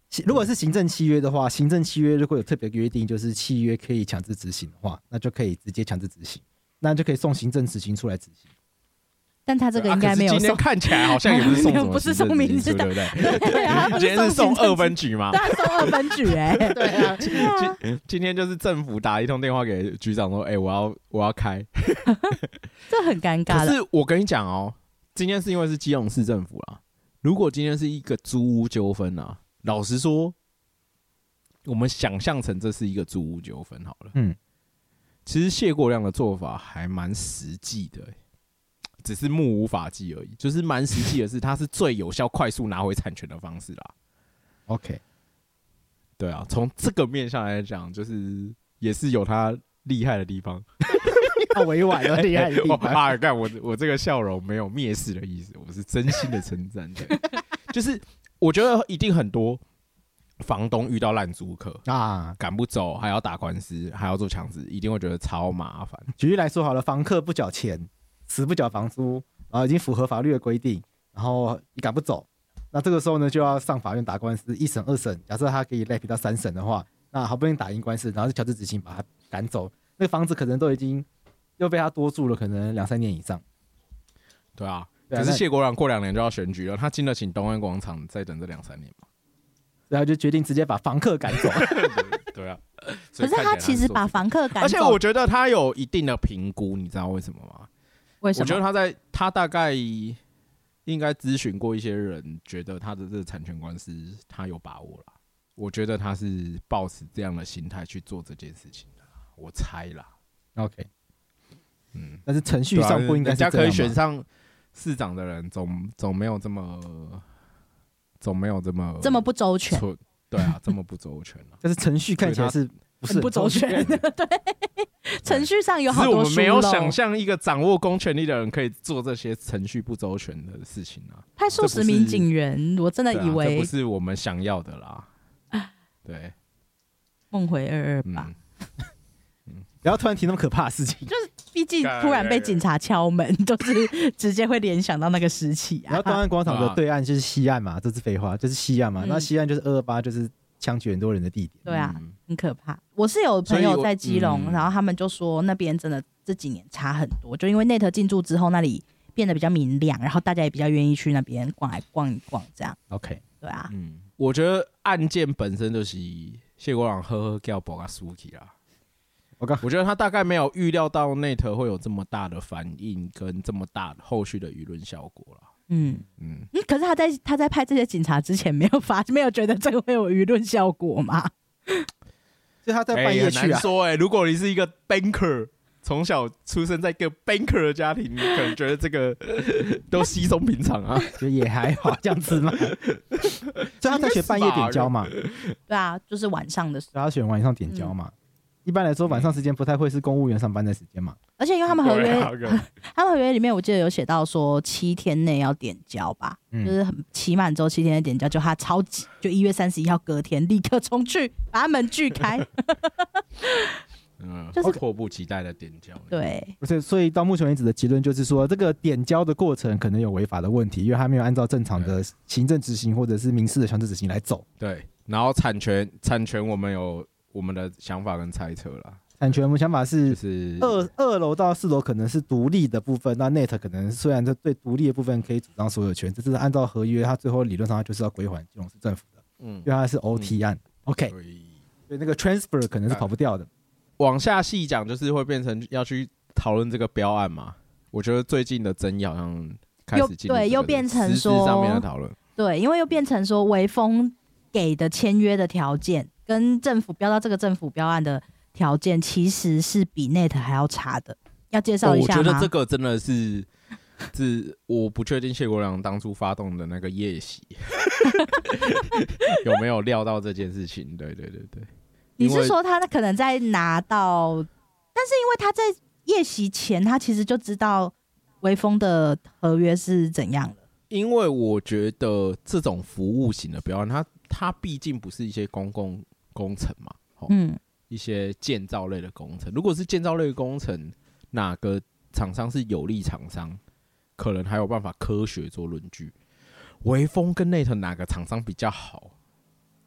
如果是行政契约的话，行政契约如果有特别约定，就是契约可以强制执行的话，那就可以直接强制执行，那就可以送行政执行出来执行。 但他这个应该没有送、 啊、今天看起来好像也不是送什么不是送民事的， 对不对？ 对啊， 今天是送二分局嘛？ 对，送二分局哎、欸， 对啊， 今今天就是政府打一通电话给局长说，哎、欸，我要我要开， 这很尴尬。 可是我跟你讲哦，今天是因为是基隆市政府啦，如果今天是一个租屋纠纷啊，老实说，我们想象成这是一个租屋纠纷好了，嗯，其实谢国樑的做法还蛮实际的、欸。只是目无法纪而已，就是蛮实际的是，它是最有效、快速拿回产权的方式啦。 OK， 对啊，从这个面向来讲，就是也是有它厉害的地方。 好委婉的厉害的地方。 啊，干我我这个笑容没有蔑视的意思，我是真心的称赞。就是我觉得一定很多房东遇到烂租客啊，赶不走，还要打官司，还要做强制，一定会觉得超麻烦。 举例来说好了，房客不缴钱。死不缴房租，然后已经符合法律的规定，然后你赶不走，那这个时候呢就要上法院打官司，一审、二审，假设他可以赖皮到三审的话，那好不容易打赢官司，然后就强制执行把他赶走，那个房子可能都已经又被他多住了，可能两三年以上。 对啊，对啊，可是谢国樑过两年就要选举了，他经得起东安广场再等这两三年吗？ 然后就决定直接把房客赶走。 对啊， 可是他其实把房客赶走， 而且我觉得他有一定的评估，你知道为什么吗？ 为什么？ 我觉得他在他大概应该咨询过一些人，觉得他的这个产权官司他有把握啦。我觉得他是抱持这样的心态去做这件事情的，我猜啦。 OK， 嗯，但是程序上不应该是这样吧？ 人家可以选上市长的人总，总没有这么总没有这么这么不周全。 对啊，这么不周全啊。 但是程序看起来是不是很不周全？对。程序上有好多疏漏， 我们没有想象一个掌握公权力的人可以做这些程序不周全的事情啊！ 派数十名警员，我真的以为、 啊、这不是我们想要的啦。对， 梦回二二八， 不要突然提那么可怕的事情。 就是毕竟突然被警察敲门，就是直接会联想到那个时期啊。 然后东安广场的对岸就是西岸嘛，这是废话，就是西岸嘛。 嗯、 那西岸就是二二八，就是枪决很多人的地点。 对啊。嗯，很可怕。我是有朋友在基隆，嗯、然后他们就说那边真的这几年差很多，就因为 Net 进驻之后，那里变得比较明亮，然后大家也比较愿意去那边逛来逛一逛，这样。 OK， 对啊， 嗯，我觉得案件本身就是谢国樑呵呵叫博甲输起啦。 Okay. 我觉得他大概没有预料到 Net 会有这么大的反应跟这么大的后续的舆论效果啦。 嗯嗯，可是他在他在派这些警察之前，没有发没有觉得这个会有舆论效果吗？ 所以他在半夜去啊。 欸、很难说哎、欸，如果你是一个 banker， 从小出生在一个 banker 的家庭，你可能觉得这个都稀松平常啊， 就也还好这样子嘛。所以他在选半夜点交嘛。 对啊，就是晚上的时候。 他选晚上点交嘛。嗯，一般来说，晚上时间不太会是公务员上班的时間嘛。 而且因为他们合约，他们合约里面我记得有写到說七天內要點交吧，嗯、就是期滿之後七天內點交，就他超級就一月三十一號隔天立刻衝去把他門鋸開。 嗯，就是迫不及待的點交。 對， 所以所以到目前為止的結論就是說，這個點交的過程可能有違法的問題，因為他沒有按照正常的行政執行或者是民事的強制執行來走。 對，然後產權產權我們有我們的想法跟猜測啦。 產權我們想法是， 就是二二樓到四樓可能是獨立的部分，那 Net 可能雖然對獨立的部分可以主張所有權，這是按照合約，它最後理論上它就是要歸還基隆市政府的，嗯，因為它是 O T 案、嗯、，OK， 所以那個 transfer 可能是跑不掉的。 往下細講，就是會變成要去討論這個標案嘛。我覺得最近的爭議好像開始進入對，又變成說實質上面的討論。 對，因為又變成說微風給的簽約的條件跟政府標到這個政府標案的條件，其實是比 Net 還要差的。要介紹一下嗎？ 我覺得這個真的是，是我不確定謝國樑當初發動的那個夜襲有沒有料到這件事情。對對對對。 你是說他可能在拿到，但是因為他在夜襲前，他其實就知道微風的合約是怎樣了。 因為我覺得這種服務型的標案，它它畢竟不是一些公共工程嘛，嗯，一些建造類的工程。如果是建造類的工程，哪個廠商是有利廠商，可能還有辦法科學做論據。微風跟 Net 哪個廠商比較好？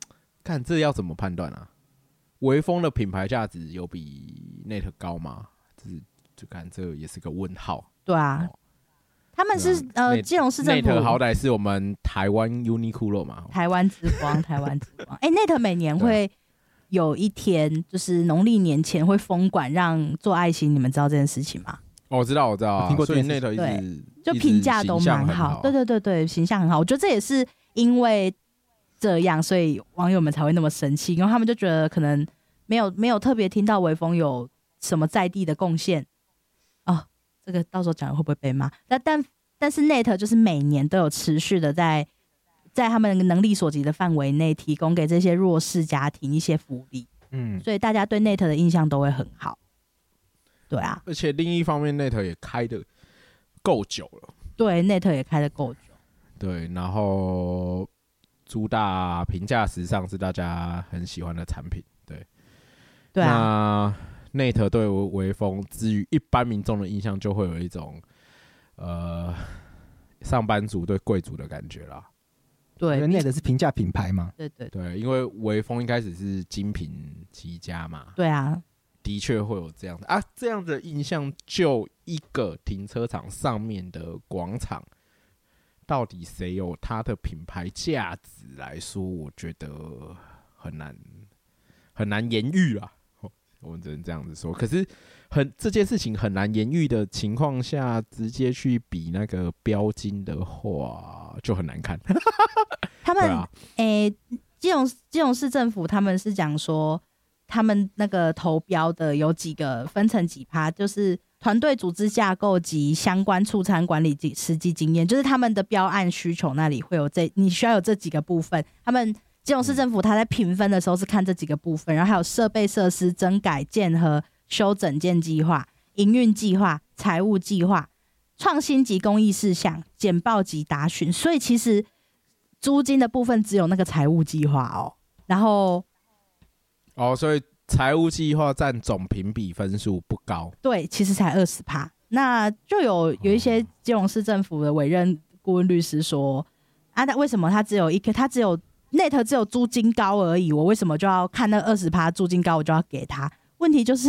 看这要怎么判断啊？微风的品牌价值有比 Net 高吗？就是就看这也是个问号。 对啊，哦、他们是、啊、呃基隆市政府 Net 好歹是我们台湾 Uniqlo 嘛， 台湾之光，台湾之光。哎、欸、，Net 每年会有一天，就是农历年前会封馆让做爱心，你们知道这件事情吗？ 哦、我知道，我知道、啊， 听过所以 Net 一直就评价都蛮好，对对对对，形象很好。我觉得这也是因为这样，所以网友们才会那么生气，因为他们就觉得可能没有没有特别听到微风有什么在地的贡献哦。这个到时候讲了会不会被骂？但但但是 Net 就是每年都有持续的在在他们能力所及的范围内提供给这些弱势家庭一些福利，嗯，所以大家对 Net 的印象都会很好。对啊， 而且另一方面 Net 也开的够久了， 对 Net 也开的够久，对， 然后主打平价时尚是大家很喜欢的产品，对， 对啊。 那 Net 对微风之于一般民众的印象，就会有一种呃上班族对贵族的感觉啦。 对 ，Net 是平价品牌嘛？ 对对对, 对，因为微风一开始是精品起家嘛。 对啊， 的确会有这样的啊，这样的印象，就一个停车场上面的广场，到底谁有它的品牌价值来说，我觉得很难很难言喻啦。我们只能这样子说，可是很这件事情很难言喻的情况下，直接去比那个标金的话，就很难看。 他们诶、啊欸，基隆基隆市政府他们是讲说，他们那个投标的有几个分成几趴，就是团队组织架构及相关促餐管理及实际经验，就是他们的标案需求那里会有这，你需要有这几个部分，他们。基隆市政府他在评分的时候是看这几个部分，然后还有设备设施增改建和修整建计划、营运计划、财务计划、创新及公益事项、简报及答询，所以其实租金的部分只有那个财务计划哦。然后哦，所以财务计划占总评比分数不高， 对，其实才二十趴。那就有有一些基隆市政府的委任顾问律师说啊，那为什么他只有一个，他只有Net 只有租金高而已，我为什么就要看那二十趴租金高，我就要给他？问题就是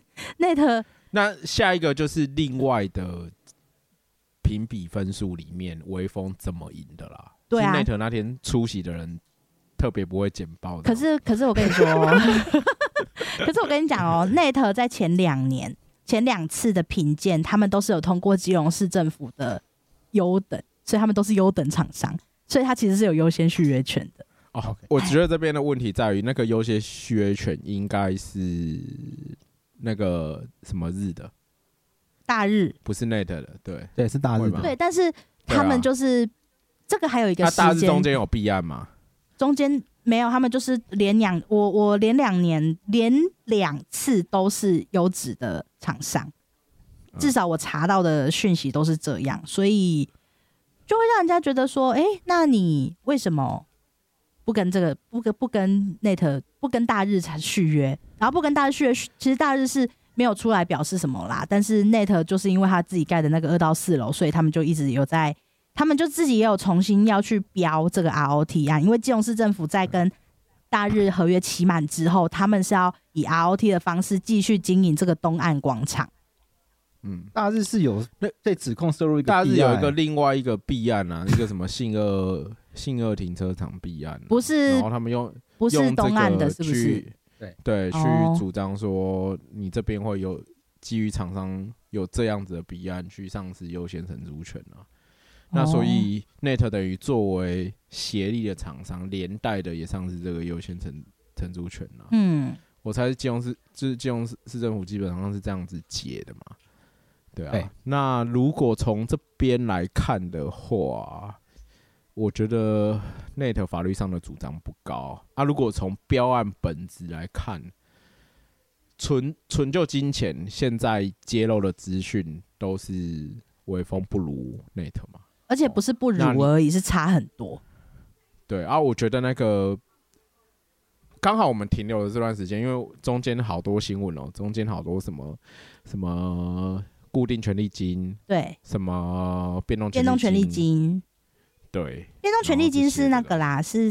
Net 那下一个就是另外的评比分数里面，微风怎么赢的啦？ 对啊 ，Net 那天出席的人特别不会简报的。 可是，可是我跟你说，可是我跟你讲哦 ，Net 在前两年前两次的评鉴，他们都是有通过基隆市政府的优等，所以他们都是优等厂商，所以他其实是有优先续约权的。 哦、okay. 我觉得这边的问题在于，那个优先续约权应该是那个什么日的， 大日， 不是 Net 的，对对，是大日的， 对，但是他们就是、啊、这个还有一个时间， 大日中间有弊案吗？ 中间没有，他们就是连两我我连两年连两次都是优质的厂商，至少我查到的讯息都是这样，所以就会让人家觉得说，哎、欸，那你为什么？不跟这个不跟不跟 Net 不跟大日才续约，然后不跟大日续约，其实大日是没有出来表示什么啦。但是 Net 就是因为他自己盖的那个二到四楼，所以他们就一直有在，他们就自己也有重新要去标这个 R O T 案，因为基隆市政府在跟大日合约期满之后，他们是要以 R O T 的方式继续经营这个东岸广场。 嗯，大日是有被指控涉入一个大日有一个另外一个弊案啊，一个什么信二信二停车场弊案、啊， 不是， 然后他们用不是东岸的，是不是？ 对对，去主张说你这边会有基于厂商有这样子的弊案去丧失优先承租权啊。那所以 Net 等于作为协力的厂商，连带的也丧失这个优先承承租权啊。嗯，我猜基隆市就是基隆市市政府基本上是这样子解的嘛。对啊，对，那如果从这边来看的话，我觉得 Net 法律上的主张不高啊。如果从标案本质来看，纯纯就金钱，现在揭露的资讯都是微风不如 Net 嘛， 而且不是不如而已，是差很多。 对啊，我觉得那个刚好我们停留的这段时间，因为中间好多新闻哦，中间好多什么什么。固定权利金，对，什么变动变动权利金， 对， 变动权利金是那个啦，是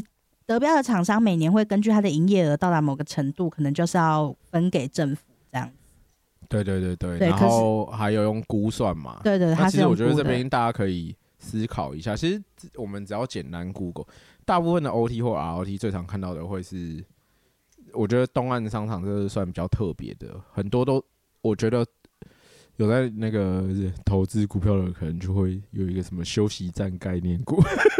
得标的厂商每年会根据它的营业额到达某个程度，可能就是要分给政府这样子。 对对对 对, 对， 然后还有用估算嘛。 对对，它是用估的。 其实我觉得这边大家可以思考一下，其实我们只要简单 Google， 大部分的 O T 或 R O T 最常看到的会是，我觉得东岸商场这是算比较特别的，很多都我觉得有在那个投资股票的，可能就会有一个什么休息站概念股。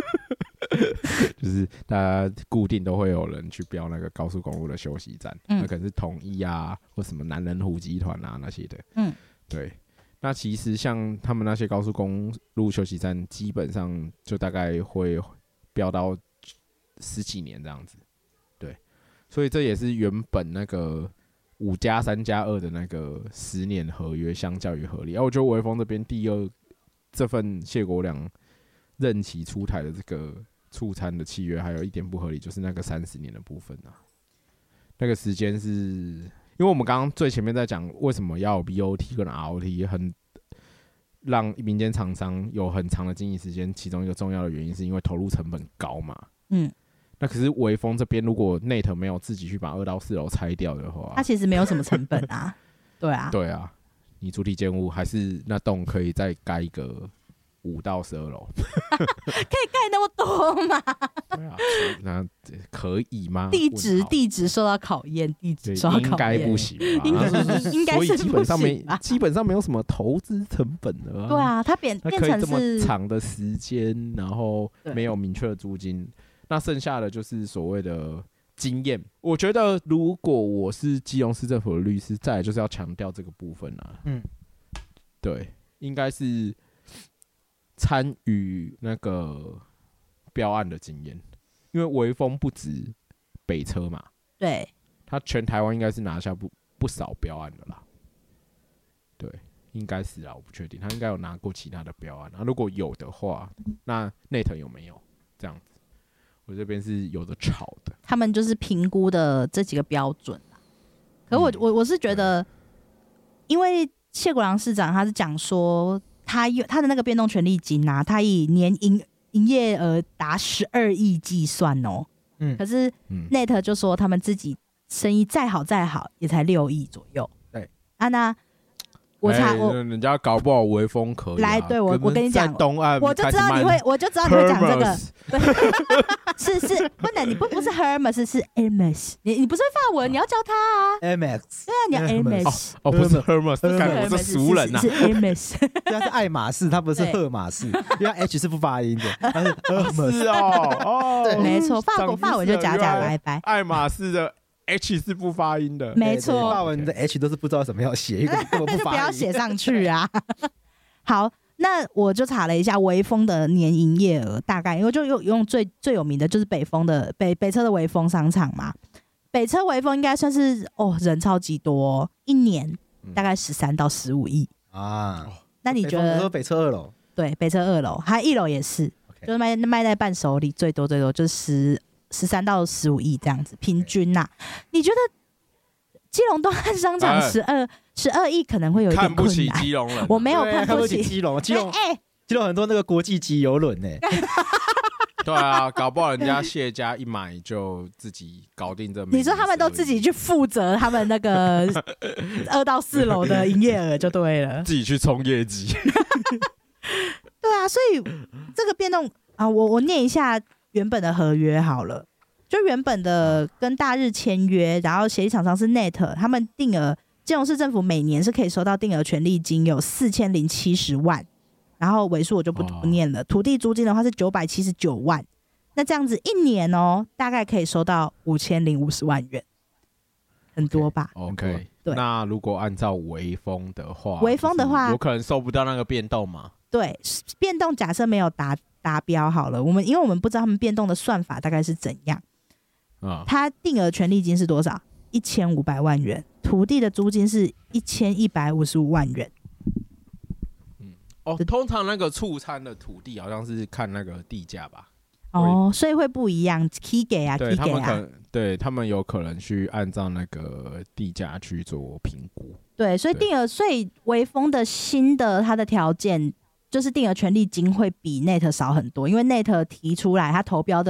就是大家固定都会有人去标那个高速公路的休息站，嗯、那可能是统一啊，或什么南人虎集团啊那些的。嗯，对。那其实像他们那些高速公路休息站，基本上就大概会标到十几年这样子。对，所以这也是原本那个五加三加二的那个十年合约相较于合理。而、啊、我觉得微风这边第二这份谢国良任期出台的这个促餐的契约，还有一点不合理，就是那个三十年的部分啊。那个时间是因为我们刚刚最前面在讲为什么要有 B O T 跟 R O T， 很让民间厂商有很长的经营时间，其中一个重要的原因是因为投入成本高嘛。嗯。那可是微风这边，如果 Net 没有自己去把二到四楼拆掉的话， 它其实没有什么成本啊。对啊。 对啊，你主体建物还是那栋可以再盖一个五到十二楼， 可以盖那么多吗？ 对啊，那可以吗？ 地质地质受到考验，地质受到考验， 应该不行吧？ 应该应该是基本上没，基本上没有什么投资成本的、啊。 对啊，它变变成是这么长的时间，然后没有明确的租金，那剩下的就是所谓的经验。我觉得，如果我是基隆市政府的律师，再来就是要强调这个部分啊。嗯，对，应该是参与那个标案的经验，因为微风不止北车嘛， 对， 他全台湾应该是拿下不不少标案的啦，对，应该是啦，我不确定，他应该有拿过其他的标案，啊，如果有的话，那内藤有没有这样子？我这边是有的炒的， 他们就是评估的这几个标准啦。可我、嗯、我我是觉得，因为谢国良市长他是讲说。他, 他的那个变动权利金啊，他以年营营业额达十二亿计算哦。嗯，可是 Net 就说他们自己生意再好再好，也才六亿左右。 对啊，那我查、欸、我人家搞不好微风可以、啊、 来，对我我跟你讲， 东岸我就知道你会，我就知道你会讲这个。是是，不能，你不不是 Hermes， 是 Hermes， 你你不是法文，你要教他啊。 Hermes， 对啊，你要 Hermes。 哦，不是 Hermes， 我是俗人呐。 是 Hermes， 对，他是爱马仕，他不是赫马仕，因为 H 是不发音的，他是 Hermes。 是哦，哦， 对，没错，法国法文就假假白白。 爱马仕的 H 是不发音的， 没错， 法文的 H 都是不知道怎么样写，因为根本不发音， 那就不要写上去啊。好。那我就查了一下微风的年营业额，大概因为就用最最有名的就是北风的北北车的微风商场嘛，北车微风应该算是哦人超级多、哦，一年大概十三到十五亿啊。那你觉得？ 北车二楼？ 对，北车二楼，还有一楼也是， okay. 就是卖卖在伴手礼，最多最多就是十十三到十五亿这样子，平均呐、啊。你觉得？基隆东岸商场十二十二亿可能会有一点困难，看不起基隆人， 我没有看不起基隆，基隆哎、欸，基隆很多那个国际级邮轮呢。 对啊，搞不好人家谢家一买就自己搞定这。 你说他们都自己去负责他们那个二到四楼的营业额就对了， 自己去冲业绩。 对啊，所以这个变动啊，我我念一下原本的合约好了。就原本的跟大日签约，然后协议厂商是 Net， 他们定额，基隆市政府每年是可以收到定额权利金有四千零七十万，然后尾数我就不不念了。土地租金的话是九百七十九万，那这样子一年哦，大概可以收到五千零五十万元，很多吧 ？OK，, okay. 对。 那如果按照微风的话， 微风的话， 有可能收不到那个变动吗？ 对，变动假设没有达达标好了，我们因为我们不知道他们变动的算法大概是怎样。他定额权利金是多少？一千五百万元，土地的租金是一千一百五十五万元。 嗯，哦，通常那个促餐的土地好像是看那个地价吧？ 哦，所以会不一样 ，K 给啊 ，K 给啊， 对他们有可能去按照那个地价去做评估。 对，所以定额，所以微风的新的它的条件就是定额权利金会比 Net 少很多，因为 Net 提出来，它投标的。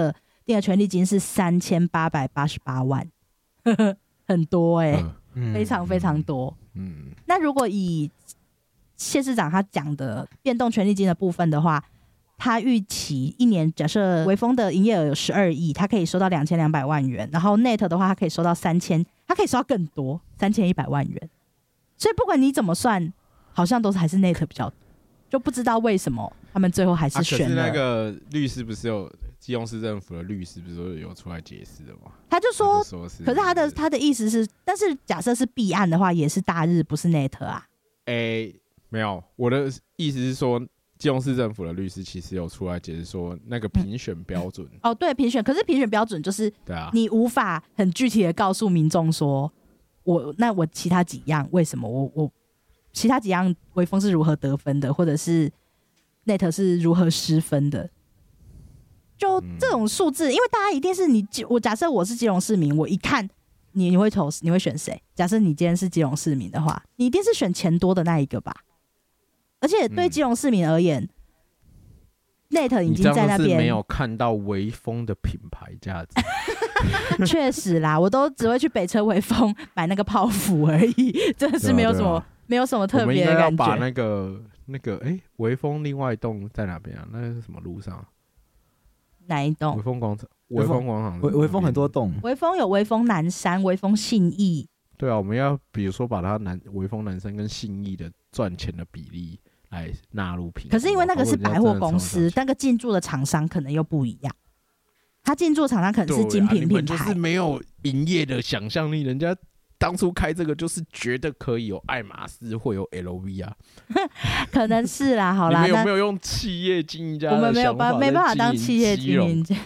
定的权利金是三千八百八十八万，呵呵很多哎、欸嗯，非常非常多。嗯，那如果以谢市长他讲的变动权利金的部分的话，他预期一年假设微风的营业额有十二亿，他可以收到两千两百万元，然后 net 的话，他可以收到三千，他可以收到更多三千一百万元。所以不管你怎么算，好像都是还是 net 比较多，就不知道为什么他们最后还是选了。 啊、可是那个律师不是有基隆市政府的律师不是有出来解释的吗？ 他就说， 就说是可是他的他的意思是，但是假设是弊案的话，也是大日不是 net 啊。 哎、欸，没有，我的意思是说。基隆市政府的律师其实有出来解释说，那个评选标准、嗯、 哦，对，评选，可是评选标准就是对啊，你无法很具体的告诉民众说，我那我其他几样为什么我我其他几样微风是如何得分的，或者是 net 是如何失分的，就这种数字、嗯，因为大家一定是你，我假设我是基隆市民，我一看你你会投你会选谁？假设你今天是基隆市民的话，你一定是选钱多的那一个吧。而且对基隆市民而言、嗯、，net 已经在那边没有看到微风的品牌价值。 确实啦，我都只会去北车微风买那个泡芙而已，真的是没有什么、啊啊、没有什么特别的感觉。 我们应该要把那个那个哎，微风另外一栋在哪边啊？那是什么路上？ 哪一栋？ 微风广场。微风广场。 微微风很多栋。 微风有微风南山、微风信义。 对啊，我们要比如说把它南微风南山跟信义的赚钱的比例。来纳入评， 可是因为那个是百货公司，那个进驻的厂商可能又不一样。他进驻厂商可能是精品品牌， 就是没有营业的想象力。人家当初开这个就是觉得可以有爱马仕，会有 L V 啊， 可能是啦。好啦， 你们有没有用企业经营家的想法？ 我们没有办没办法当企业经营家。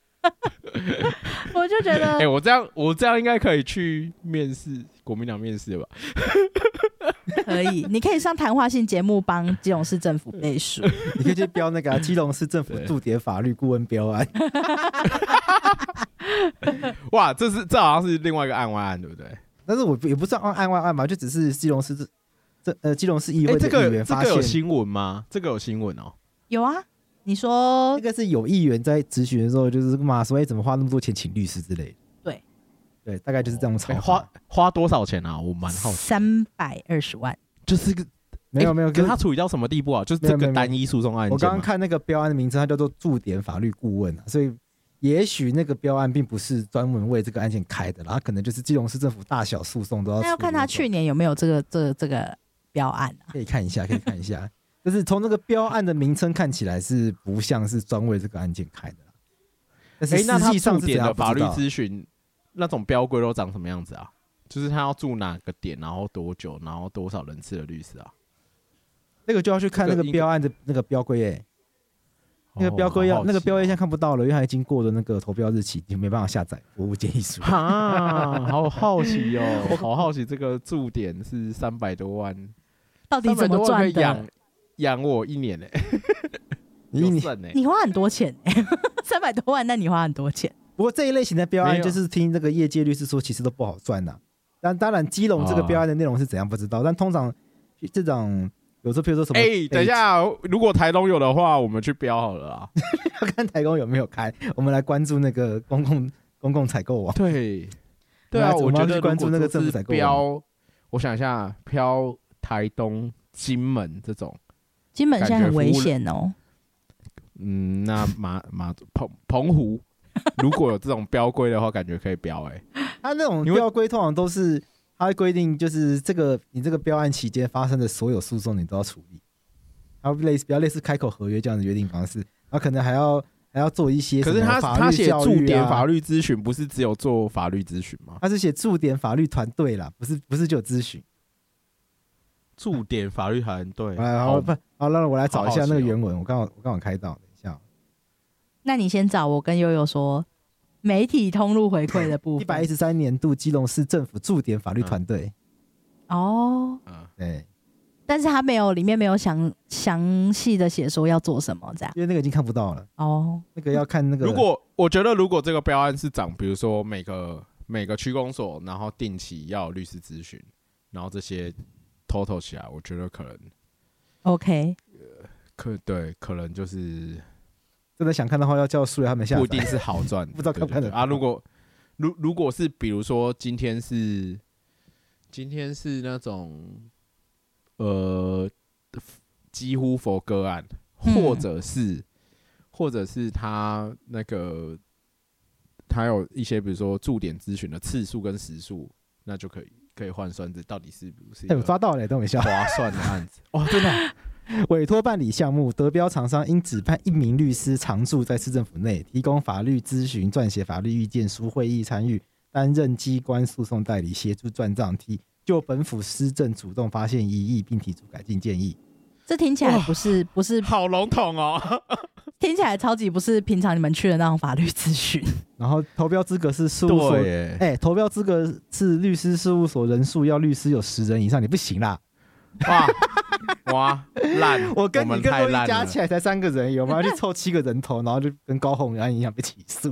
我就觉得， 哎、欸，我这样我这样应该可以去面试国民党面试吧？ 可以，你可以上谈话性节目帮基隆市政府背书。 你可以去标那个、啊、基隆市政府驻点法律顾问标案。 哇，这是这好像是另外一个案外案，对不对？ 但是我也不算案外案嘛，就只是基隆市这呃基隆市议会的议员发现、欸、 这个这个有新闻吗？这个有新闻哦。 有啊，你说那个是有议员在质询的时候，就是骂说，哎，怎么花那么多钱请律师之类的。 对， 对，大概就是这种吵、欸。 花花多少钱啊？我蛮好奇。 三百二十万， 就是个没有没有， 跟他处理到什么地步啊？就是这个单一诉讼案件。 我刚刚看那个标案的名称，它叫做驻点法律顾问、啊，所以也许那个标案并不是专门为这个案件开的，然后可能就是基隆市政府大小诉讼都要。 那要看他去年有没有这个这个、这个标案啊？ 可以看一下，可以看一下。就是从那个标案的名称看起来是不像是专为这个案件开的，但是实际上是怎样的法律咨询那种标规都长什么样子啊？就是他要住哪个点，然后多久，然后多少人次的律师啊？ 那个就要去看那个标案的那个标规诶，那个标规要、哦、那个标规现在看不到了，因为它已经过了那个投标日期，你没办法下载服务建议书啊。好好奇哦，我好好奇这个驻点是三百多万， 到底怎么赚的？ 养我一年哎、欸， 你你你花很多钱哎、欸，三百多万，那你花很多钱。 不过这一类型的标案，就是听这个业界律师说，其实都不好赚呐、啊。但当然，基隆这个标案的内容是怎样不知道，哦、但通常这种有时候，譬如说什么， 哎、欸，等一下，如果台东有的话，我们去标好了啊。 要看台东有没有开，我们来关注那个公共公共采购网。 对，对啊， 我觉得去关注那个政府采购网。 标，我想一下，标台东、金门这种。 金门现在很危险哦。 嗯，那马马澎澎湖如果有这种标规的话，感觉可以标哎、欸。 他那种标规通常都是他会规定，就是这个你这个标案期间发生的所有诉讼你都要处理，然后类似比较类似开口合约这样的约定方式，然后可能还要还要做一些什么法律教育、啊。可是他他写驻点法律咨询，不是只有做法律咨询吗？ 他是写驻点法律团队啦，不是不是就有咨询。 驻点法律团队， 好，不好，让我来找一下那个原文。哦、我刚好我刚好开到，等一下。 那你先找，我跟悠悠说媒体通路回馈的部分。 一百一十三年度基隆市政府驻点法律团队。 嗯、哦， 嗯，对。 但是他没有里面没有详详细的写说要做什么，这样。 因为那个已经看不到了。 哦， 那个要看那个。 如果我觉得如果这个标案是长，比如说每个每个区公所，然后定期要有律师咨询，然后这些。total 起来，我觉得可能 OK，、 呃、可对，可能就是真的想看的话，要叫苏雷他们下载， 不一定是好赚， 不知道看不看得到啊。如果如如果是比如说今天是今天是那种呃几乎佛个案，或者是、嗯、或者是他那个他有一些比如说驻点咨询的次数跟时数，那就可以可以换算这到底是不是一个哎，我抓到了，等我一下， 划算的案子哇，真的、啊。 委托办理项目，得标厂商应指派一名律师常驻在市政府内，提供法律咨询、撰写法律意见书、会议参与，担任机关诉讼代理，协助撰账，提就本府施政主动发现疑义，并提出改进建议。 这听起来不是不是好笼统哦， 听起来超级不是平常你们去的那种法律咨询。 然后投标资格是事务所，哎、欸，投标资格是律师事务所人数要律师有十人以上，你不行啦。 哇哇烂！ 我跟你跟洛伊加起来才三个人，有吗？去凑七个人头，然后就跟高虹安一样被起诉，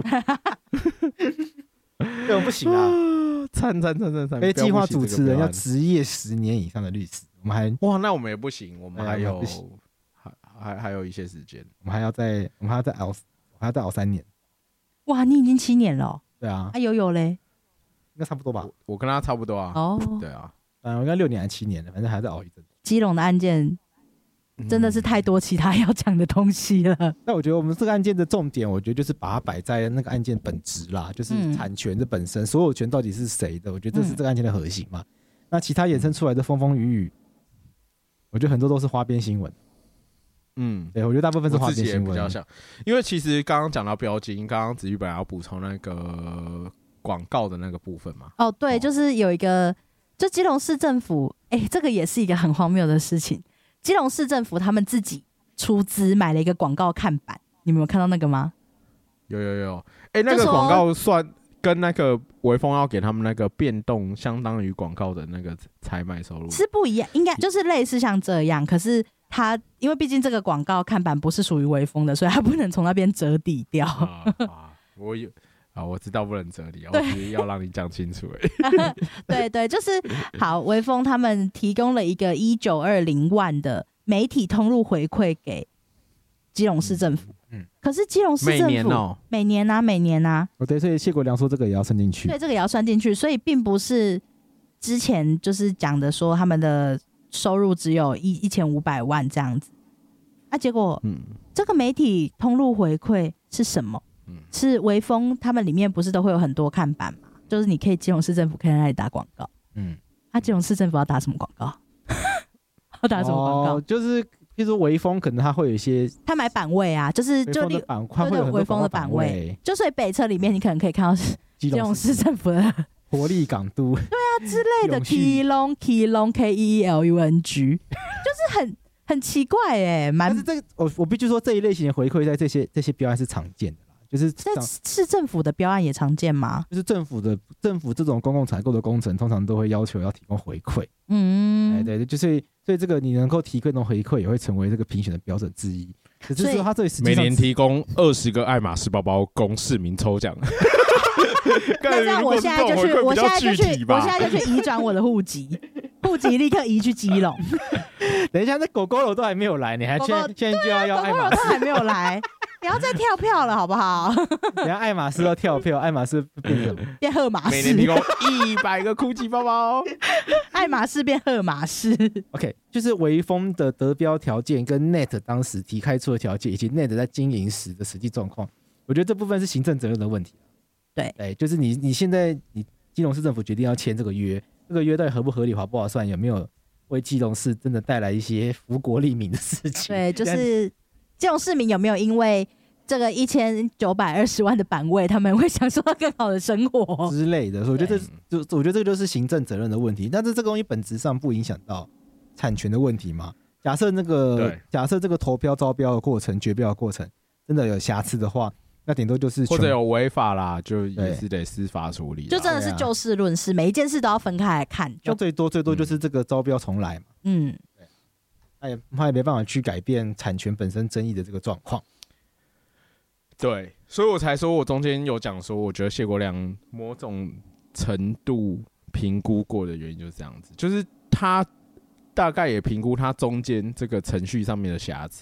这种不行啊！ 惨惨惨惨惨！ 非计划主持人要执业十年以上的律师，我们还哇，那我们也不行，我们还有、哎、还还还有一些时间， 我们还要再我们还要再熬，还要再熬三年。 哇，你已经七年了、喔？ 对啊。 啊，悠悠嘞？ 应该差不多吧？ 我, 我跟他差不多啊。 哦， 对啊。 嗯，我应该六年还七年了，反正还在熬一阵。 基隆的案件真的是太多其他要讲的东西了。 那、嗯、我觉得我们这个案件的重点，我觉得就是把它摆在那个案件本质啦，就是产权的本身，嗯、所有权到底是谁的？我觉得这是这个案件的核心嘛。嗯、那其他衍生出来的风风雨雨，我觉得很多都是花边新闻。嗯，对，我觉得大部分是花边新闻。 比较像，因为其实刚刚讲到标金，刚刚子玉本来要补充那个广告的那个部分嘛。 哦，对，哦、就是有一个。就基隆市政府，哎、欸，这个也是一个很荒谬的事情。基隆市政府他们自己出资买了一个广告看板，你们有看到那个吗？ 有有有，哎、欸，那个广告算跟那个微风要给他们那个变动，相当于广告的那个采买收入是不一样，应该就是类似像这样。可是他因为毕竟这个广告看板不是属于微风的，所以他不能从那边折抵掉。 啊啊、我有。啊，我知道不能折抵，我只是要让你讲清楚而已。 对对，就是好，微风他们提供了一个一九二零万的媒体通路回馈给基隆市政府。嗯，嗯可是基隆市政府每年哦， 每年啊，每年啊。 哦，对，所以谢国良说这个也要算进去。 对，这个也要算进去，所以并不是之前就是讲的说他们的收入只有一一千五百万这样子。啊，结果，嗯，这个媒体通路回馈是什么？是微风，他们里面不是都会有很多看板嘛？就是你可以基隆市政府可以在那里打广告。嗯，啊，基隆市政府要打什么广告？要打什么广告？ 哦、就是譬如说微风，可能它会有一些， 他买版位啊，就是就你版，它会有很多微风的版位，就所以北车里面你可能可以看到基隆市政府的活力港都， 对啊之类的，基隆基隆 K E L U N G， 就是很很奇怪哎、欸，蛮。 但是这个我我必须说这一类型的回馈在这些这些标案是常见的。就是在市政府的标案也常见吗？ 就是政府的政府这种公共采购的工程，通常都会要求要提供回馈。嗯，对对，就是所以这个你能够提供的回馈，也会成为这个评选的标准之一。可是说他这里实际上每年提供二十个爱马仕包包供市民抽奖。 那这样我现在就去，我现在就去，我现在就去移转我的户籍，户籍立刻移去基隆。 等一下，那狗狗肉都还没有来，你还现在现在就要要爱马仕， 狗狗肉都还没有来。不要再跳票了，好不好？ 等下爱马仕要跳票，爱马仕变什么？ 变赫马仕。 每年提供一百个 GUCCI 包包， 爱马仕变赫马仕。 OK， 就是微风的得标条件跟 N E T 当时提开出的条件，以及 N E T 在经营时的实际状况，我觉得这部分是行政责任的问题。 对， 对，就是你你现在你基隆市政府决定要签这个约，这个约到底合不合理、划不划算，有没有为基隆市真的带来一些福国利民的事情？ 对，就是基隆市民有没有因为这个一千九百二十万的版位，他们会享受到更好的生活之类的？所以我觉得这就我觉得这个就是行政责任的问题，但是这个东西本质上不影响到产权的问题嘛？假设那个假设这个投标招标的过程、决标的过程真的有瑕疵的话，那顶多就是或者有违法啦，就也是得司法处理， 就真的是就事论事，每一件事都要分开来看。就最多最多就是这个招标重来嘛。嗯，对，他也他也没办法去改变产权本身争议的这个状况。 对，所以我才说我中间有讲说，我觉得谢国良某种程度评估过的原因就是这样子，就是他大概也评估他中间这个程序上面的瑕疵。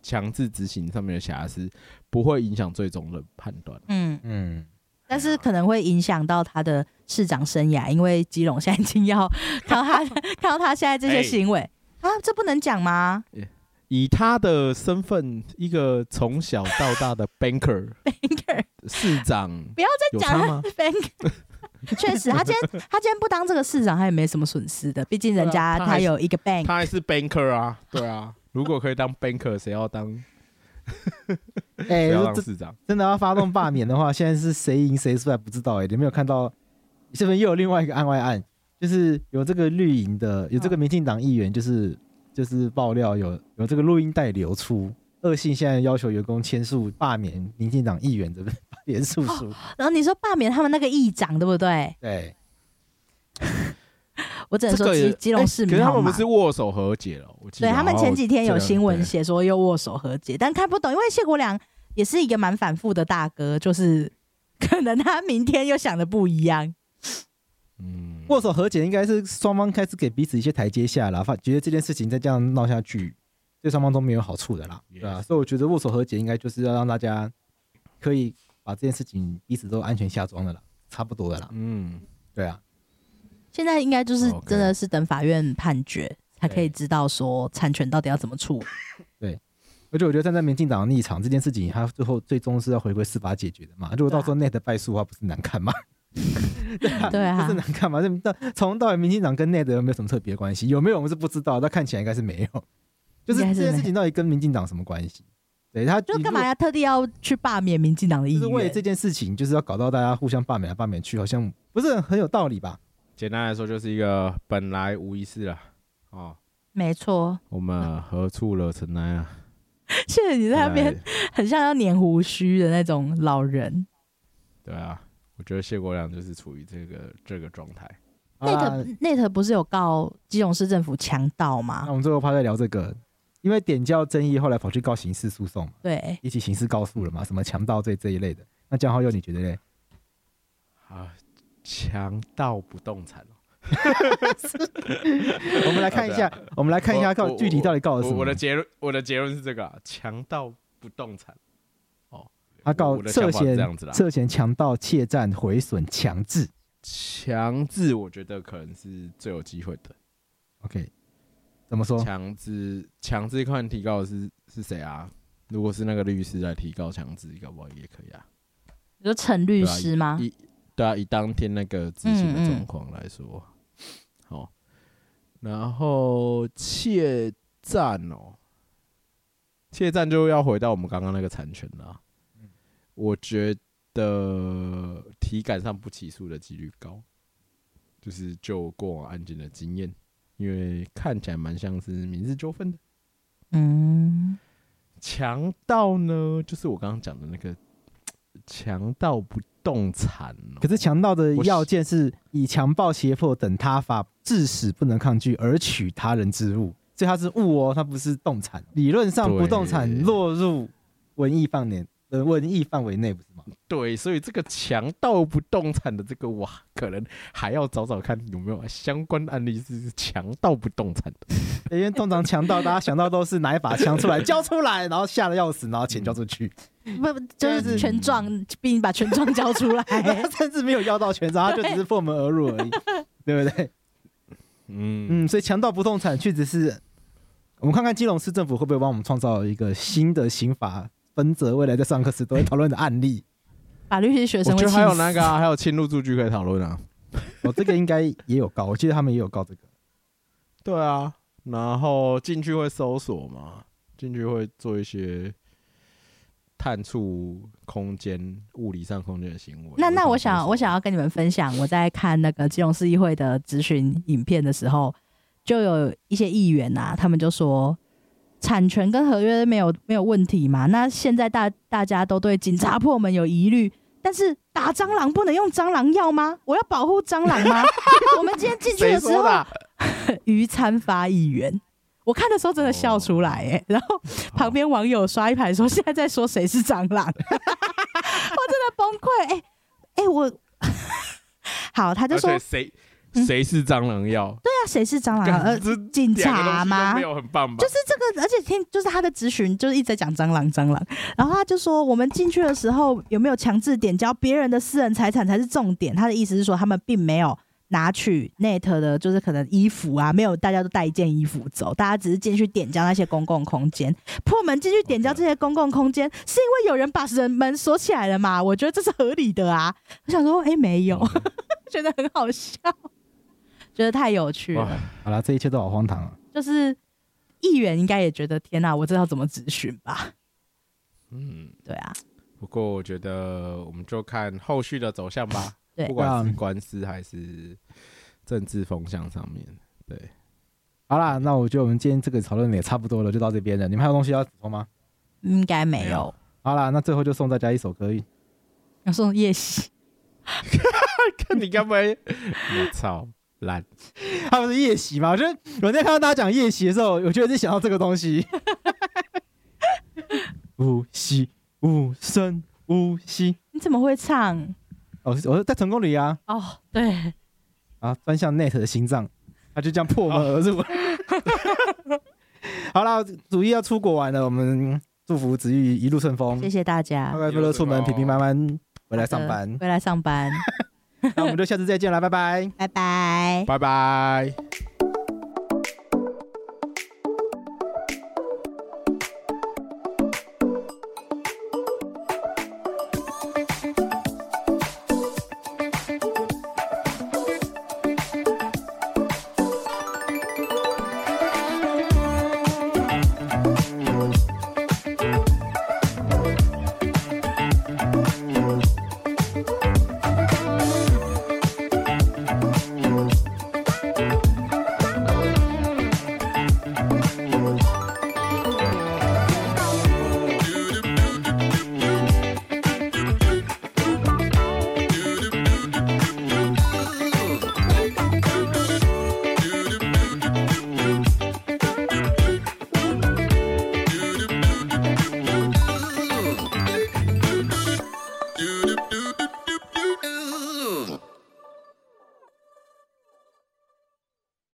强制执行上面的瑕疵，不会影响最终的判断。 嗯嗯， 但是可能会影响到他的市长生涯，因为基隆现在已经要看到他看到他现在这些行为、欸、啊，这不能讲吗？ 以他的身份，一个从小到大的 banker banker 市长， 不要再讲了 banker。确实，他今天他今天不当这个市长，他也没什么损失的，毕竟人家他有一个 bank， 他还是 banker 啊，对啊。如果可以当 banker， 谁要当？哎、欸，要当市长？ 真的要发动罢免的话，现在是谁赢谁输还不知道哎、欸。你没有看到？这边又有另外一个案外案，就是有这个绿营的，有这个民进党议员，就是就是爆料有有这个录音带流出。恶性现在要求员工签署罢免民进党议员的联署书、哦， 然后你说罢免他们那个议长，对不对？ 对。 我只能说基基隆市民好嘛， 可是他们不是握手和解了？我记得对他们前几天有新闻写说又握手和解，但看不懂，因为谢国良也是一个蛮反复的大哥，就是可能他明天又想的不一样。 嗯，握手和解应该是双方开始给彼此一些台阶下啦，觉得这件事情再这样闹下去，对双方都没有好处的啦， yes. 对啊，所以我觉得握手和解应该就是要让大家可以把这件事情彼此都安全下庄的啦，差不多的啦。嗯，对啊。 现在应该就是真的是等法院判决、okay. 才可以知道说产权到底要怎么处理。 对，而且我觉得站在民进党的立场，这件事情它最后最终是要回归司法解决的嘛。如果到时候 Net 败诉的话，不是难看吗？对啊， 对啊， 不是难看吗？从到尾民进党跟 Net 有没有什么特别关系？有没有我们是不知道，但看起来应该是没有。就是这件事情到底跟民进党什么关系？对，他就干嘛要特地要去罢免民进党的议员？ 就是为了这件事情，就是要搞到大家互相罢免来罢免去，好像不是很有道理吧？ 简单来说，就是一个本来无一事了哦。 没错， 我们何处惹尘埃啊？ 谢谢你在那边很像要捻胡须的那种老人。 对啊，我觉得谢国良就是处于这个这个状态。 Net Net 不是有告基隆市政府强盗吗？ 那我们最后怕再聊这个，因为点教争议，后来跑去告刑事诉讼嘛， 对， 一起刑事告诉了嘛，什么强盗罪这一类的。那江浩佑你觉得嘞？ 啊，强盗不动产哦。 我们来看一下，啊、我们来看一下告具体到底告了什么。 我的结论，我的结论是这个、啊：强盗不动产。哦， 他告涉嫌涉嫌强盗、窃占、毁损、强制。 强制，我觉得可能是最有机会的。 OK， 怎么说？ 强制，强制看提告的是是谁啊？如果是那个律师来提告强制，搞不好也可以啊。 你说陈律师吗？ 对啊，以, 对啊以当天那个执行的状况来说，好、嗯嗯哦。然后窃占哦，窃占就要回到我们刚刚那个产权了。嗯、我觉得。的体感上不起诉的几率高，就是就过往案件的经验，因为看起来蛮像是民事纠纷的。嗯，强盗呢，就是我刚刚讲的那个强盗不动产、喔。 可是强盗的要件是以强暴、胁迫等他法致使不能抗拒而取他人之物，所以它是物哦，它不是动产。理论上不动产落入文艺范围。呃，文艺范围内不是吗？ 对，所以这个强盗不动产的这个哇，可能还要找找看有没有相关案例是强盗不动产的。 因为通常强盗大家想到都是拿一把枪出来交出来，然后吓得要死，然后钱交出去， 嗯、不就是权状，并把权状交出来， 甚至没有要到权状，他就只是破门而入而已，对不对？嗯嗯，所以强盗不动产确实是，我们看看基隆市政府会不会帮我们创造一个新的刑法。分则未来在上课时都会讨论的案例， 法律系学生会气死。 我觉得还有那个、啊，还有侵入住居可以讨论啊。 哦，这个应该也有告，我记得他们也有告这个。 对啊，然后进去会搜索嘛，进去会做一些探触空间、物理上空间的行为。 那那我想，我想要跟你们分享，我在看那个基隆市议会的质询影片的时候，就有一些议员啊，他们就说。产权跟合约没有没有问题嘛？那现在大大家都对警察破门有疑虑，但是打蟑螂不能用蟑螂药吗？我要保护蟑螂吗？我们今天进去的时候，于参发议员，我看的时候真的笑出来哎、欸，然后旁边网友刷一排说现在在说谁是蟑螂，我真的崩溃哎哎我好，他就说谁谁是蟑螂药？ 对啊， 那谁是蟑螂？呃，警察吗？ 没有很棒吧？ 就是这个，而且听就是他的咨询就是一直在讲蟑螂蟑螂，然后他就说我们进去的时候有没有强制点交别人的私人财产才是重点。他的意思是说他们并没有拿取 Net 的，就是可能衣服啊，没有大家都带一件衣服走，大家只是进去点交那些公共空间，破门进去点交这些公共空间， okay. 是因为有人把人门锁起来了嘛？我觉得这是合理的啊。我想说，哎、欸，没有， okay. 觉得很好笑，觉得太有趣了。 好了，这一切都好荒唐啊！ 就是议员应该也觉得，天哪、啊，我知道怎么咨询吧？嗯，对啊。 不过我觉得我们就看后续的走向吧。不管是官司还是政治风向上面，对， 好啦，那我觉得我们今天这个讨论也差不多了，就到这边了。你们还有东西要补充吗？ 应该没有。 好啦，那最后就送大家一首歌， 要送夜袭。 看你该不会，我操，烂！ 他不是夜袭吗？我觉得我在看到大家讲夜袭的时候，我觉得是想到这个东西。无息无声无息， 你怎么会唱？ 哦，我在成功里啊。 哦，对。 啊，钻向 Net 的心脏，他就这样破门而入。好了，主意要出国玩了，我们祝福子玉一路顺风， 谢谢大家。 快快乐乐出门，平平安安回来上班， 回来上班。 那我们就下次再见了，拜拜， 拜拜， 拜拜。